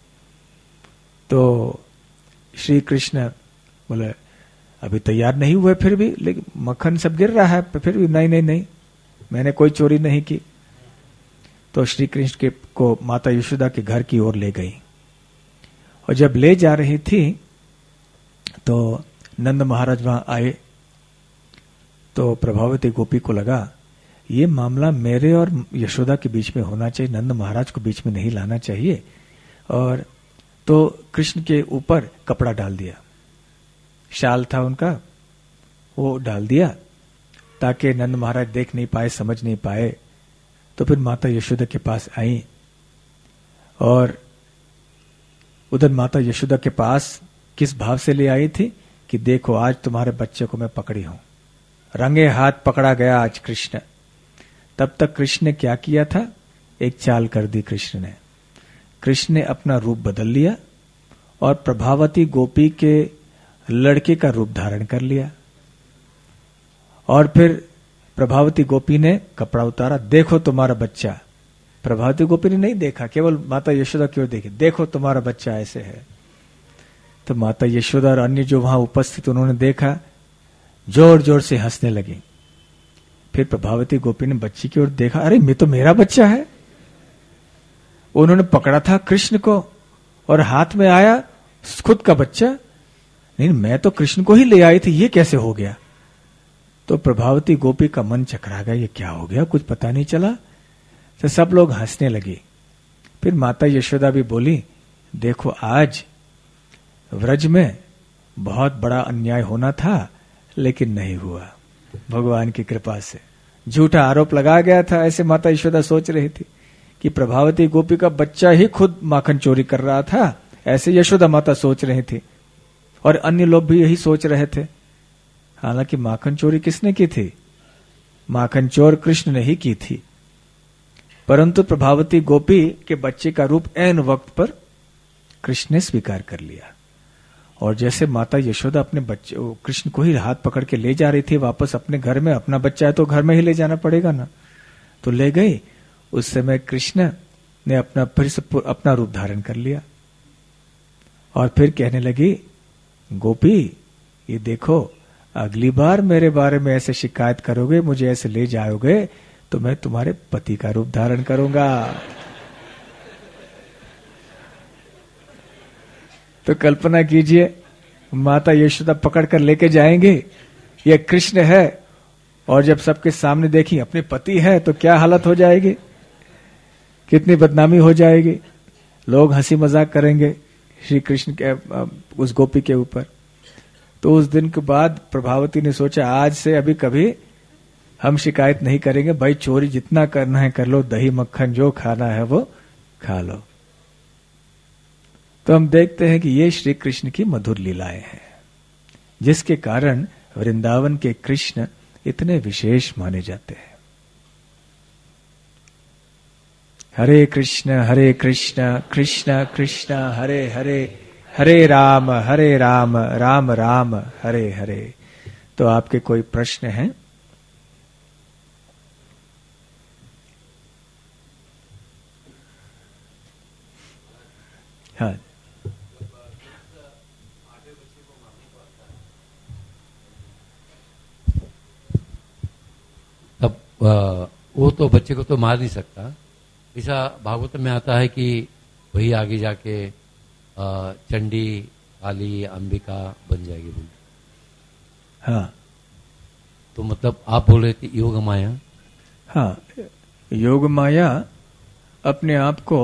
तो श्री कृष्ण बोले अभी तैयार नहीं हुए, फिर भी, लेकिन मक्खन सब गिर रहा है, फिर भी नहीं नहीं नहीं, मैंने कोई चोरी नहीं की। तो श्री कृष्ण के को माता यशोदा के घर की ओर ले गई, और जब ले जा रही थी तो नंद महाराज वहां आए। तो प्रभावती गोपी को लगा ये मामला मेरे और यशोदा के बीच में होना चाहिए, नंद महाराज को बीच में नहीं लाना चाहिए। और तो कृष्ण के ऊपर कपड़ा डाल दिया, शाल था उनका, वो डाल दिया ताकि नंद महाराज देख नहीं पाए, समझ नहीं पाए। तो फिर माता यशोदा के पास आई, और उधर माता यशोदा के पास किस भाव से ले आई थी कि देखो आज तुम्हारे बच्चे को मैं पकड़ी हूं, रंगे हाथ पकड़ा गया आज कृष्ण। तब तक कृष्ण ने क्या किया था, एक चाल कर दी कृष्ण ने। कृष्ण ने अपना रूप बदल लिया और प्रभावती गोपी के लड़के का रूप धारण कर लिया, और फिर प्रभावती गोपी ने कपड़ा उतारा, देखो तुम्हारा बच्चा। प्रभावती गोपी ने नहीं देखा, केवल माता यशोदा की ओर देखी, देखो तुम्हारा बच्चा ऐसे है। तो माता यशोदा और अन्य जो वहां उपस्थित उन्होंने देखा, जोर जोर से हंसने लगी। फिर प्रभावती गोपी ने बच्ची की ओर देखा, अरे मैं तो मेरा बच्चा है। उन्होंने पकड़ा था कृष्ण को और हाथ में आया खुद का बच्चा, नहीं मैं तो कृष्ण को ही ले आई थी, ये कैसे हो गया। तो प्रभावती गोपी का मन चकरा गया, ये क्या हो गया, कुछ पता नहीं चला। तो सब लोग हंसने लगे। फिर माता यशोदा भी बोली, देखो आज व्रज में बहुत बड़ा अन्याय होना था, लेकिन नहीं हुआ, भगवान की कृपा से। झूठा आरोप लगाया गया था, ऐसे माता यशोदा सोच रही थी कि प्रभावती गोपी का बच्चा ही खुद माखन चोरी कर रहा था, ऐसे यशोदा माता सोच रही थी, और अन्य लोग भी यही सोच रहे थे। हालांकि माखन चोरी किसने की थी, माखन चोर कृष्ण ने ही की थी, परंतु प्रभावती गोपी के बच्चे का रूप ऐन वक्त पर कृष्ण ने स्वीकार कर लिया। और जैसे माता यशोदा अपने बच्चे कृष्ण को ही हाथ पकड़ के ले जा रही थी वापस अपने घर में, अपना बच्चा है तो घर में ही ले जाना पड़ेगा ना, तो ले गई। उस समय कृष्ण ने अपना फिर से अपना रूप धारण कर लिया, और फिर कहने लगी, गोपी ये देखो अगली बार मेरे बारे में ऐसे शिकायत करोगे, मुझे ऐसे ले जाओगे, तो मैं तुम्हारे पति का रूप धारण करूंगा। तो कल्पना कीजिए, माता यशोदा पकड़ कर लेके जाएंगे, ये कृष्ण है, और जब सबके सामने देखी अपने पति है तो क्या हालत हो जाएगी, कितनी बदनामी हो जाएगी। लोग हंसी मजाक करेंगे, श्री कृष्ण के उस गोपी के ऊपर। तो उस दिन के बाद प्रभावती ने सोचा आज से अभी कभी हम शिकायत नहीं करेंगे, भाई चोरी जितना करना है कर लो, दही मक्खन जो खाना है वो खा लो। तो हम देखते हैं कि ये श्री कृष्ण की मधुर लीलाएं हैं, जिसके कारण वृंदावन के कृष्ण इतने विशेष माने जाते हैं। हरे कृष्ण हरे कृष्ण कृष्ण कृष्ण हरे हरे, हरे राम हरे राम राम राम हरे हरे। तो आपके कोई प्रश्न हैं? हाँ। तब वो तो बच्चे को तो मार नहीं सकता। ऐसा भागवत में आता है कि वही आगे जाके चंडी काली अंबिका बन जाएगी बोल। हाँ, तो मतलब आप बोल रहे थे योग माया। हाँ, योग माया अपने आप को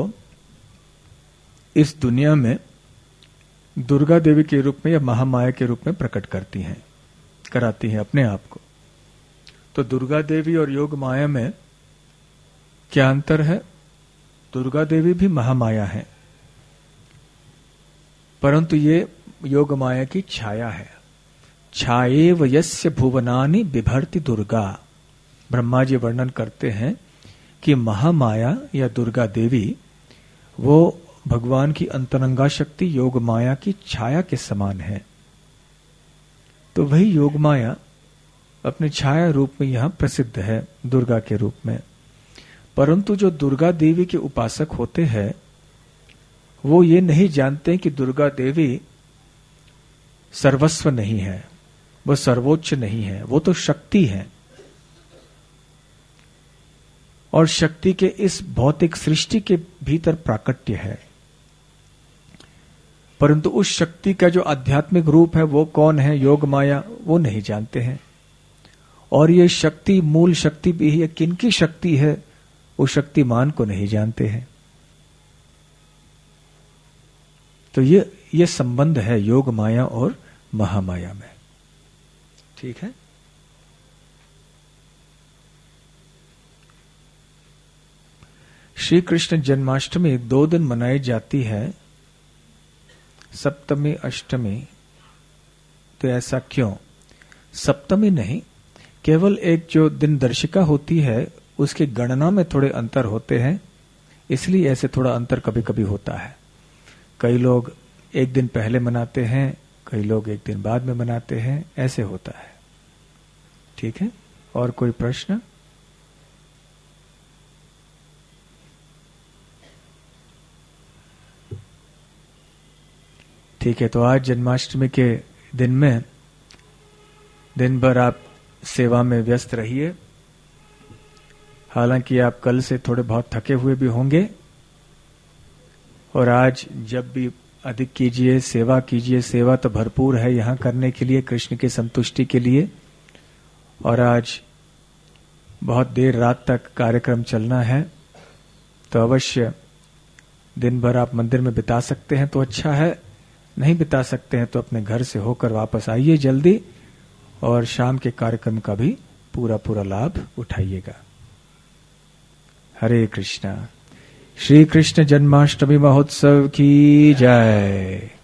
इस दुनिया में दुर्गा देवी के रूप में या महामाया के रूप में प्रकट करती हैं, कराती हैं अपने आप को। तो दुर्गा देवी और योग माया में क्या अंतर है? दुर्गा देवी भी महामाया है, परंतु ये योग माया की छाया है। छाएव यस्य भुवनानि बिभर्ति दुर्गा। ब्रह्मा जी वर्णन करते हैं कि महामाया या दुर्गा देवी वो भगवान की अंतरंगा शक्ति योग माया की छाया के समान है। तो वही योग माया अपने छाया रूप में यहां प्रसिद्ध है दुर्गा के रूप में। परंतु जो दुर्गा देवी के उपासक होते हैं वो ये नहीं जानते कि दुर्गा देवी सर्वस्व नहीं है, वो सर्वोच्च नहीं है, वो तो शक्ति है और शक्ति के इस भौतिक सृष्टि के भीतर प्राकट्य है। परंतु उस शक्ति का जो आध्यात्मिक रूप है वो कौन है, योग माया, वो नहीं जानते हैं। और ये शक्ति मूल शक्ति भी है, किनकी शक्ति है वो शक्तिमान को नहीं जानते हैं। तो ये ये संबंध है योग माया और महामाया में। ठीक है। श्री कृष्ण जन्माष्टमी दो दिन मनाई जाती है, सप्तमी अष्टमी। तो ऐसा क्यों? सप्तमी नहीं, केवल एक जो दिन दर्शिका होती है उसकी गणना में थोड़े अंतर होते हैं, इसलिए ऐसे थोड़ा अंतर कभी कभी होता है। कई लोग एक दिन पहले मनाते हैं, कई लोग एक दिन बाद में मनाते हैं, ऐसे होता है। ठीक है। और कोई प्रश्न? ठीक है। तो आज जन्माष्टमी के दिन में दिन भर आप सेवा में व्यस्त रहिए। हालांकि आप कल से थोड़े बहुत थके हुए भी होंगे, और आज जब भी अधिक कीजिए, सेवा कीजिए। सेवा तो भरपूर है यहां करने के लिए, कृष्ण की संतुष्टि के लिए। और आज बहुत देर रात तक कार्यक्रम चलना है, तो अवश्य दिन भर आप मंदिर में बिता सकते हैं तो अच्छा है, नहीं बिता सकते हैं तो अपने घर से होकर वापस आइए जल्दी, और शाम के कार्यक्रम का भी पूरा पूरा लाभ उठाइएगा। हरे कृष्णा। श्री कृष्ण जन्माष्टमी महोत्सव की जय।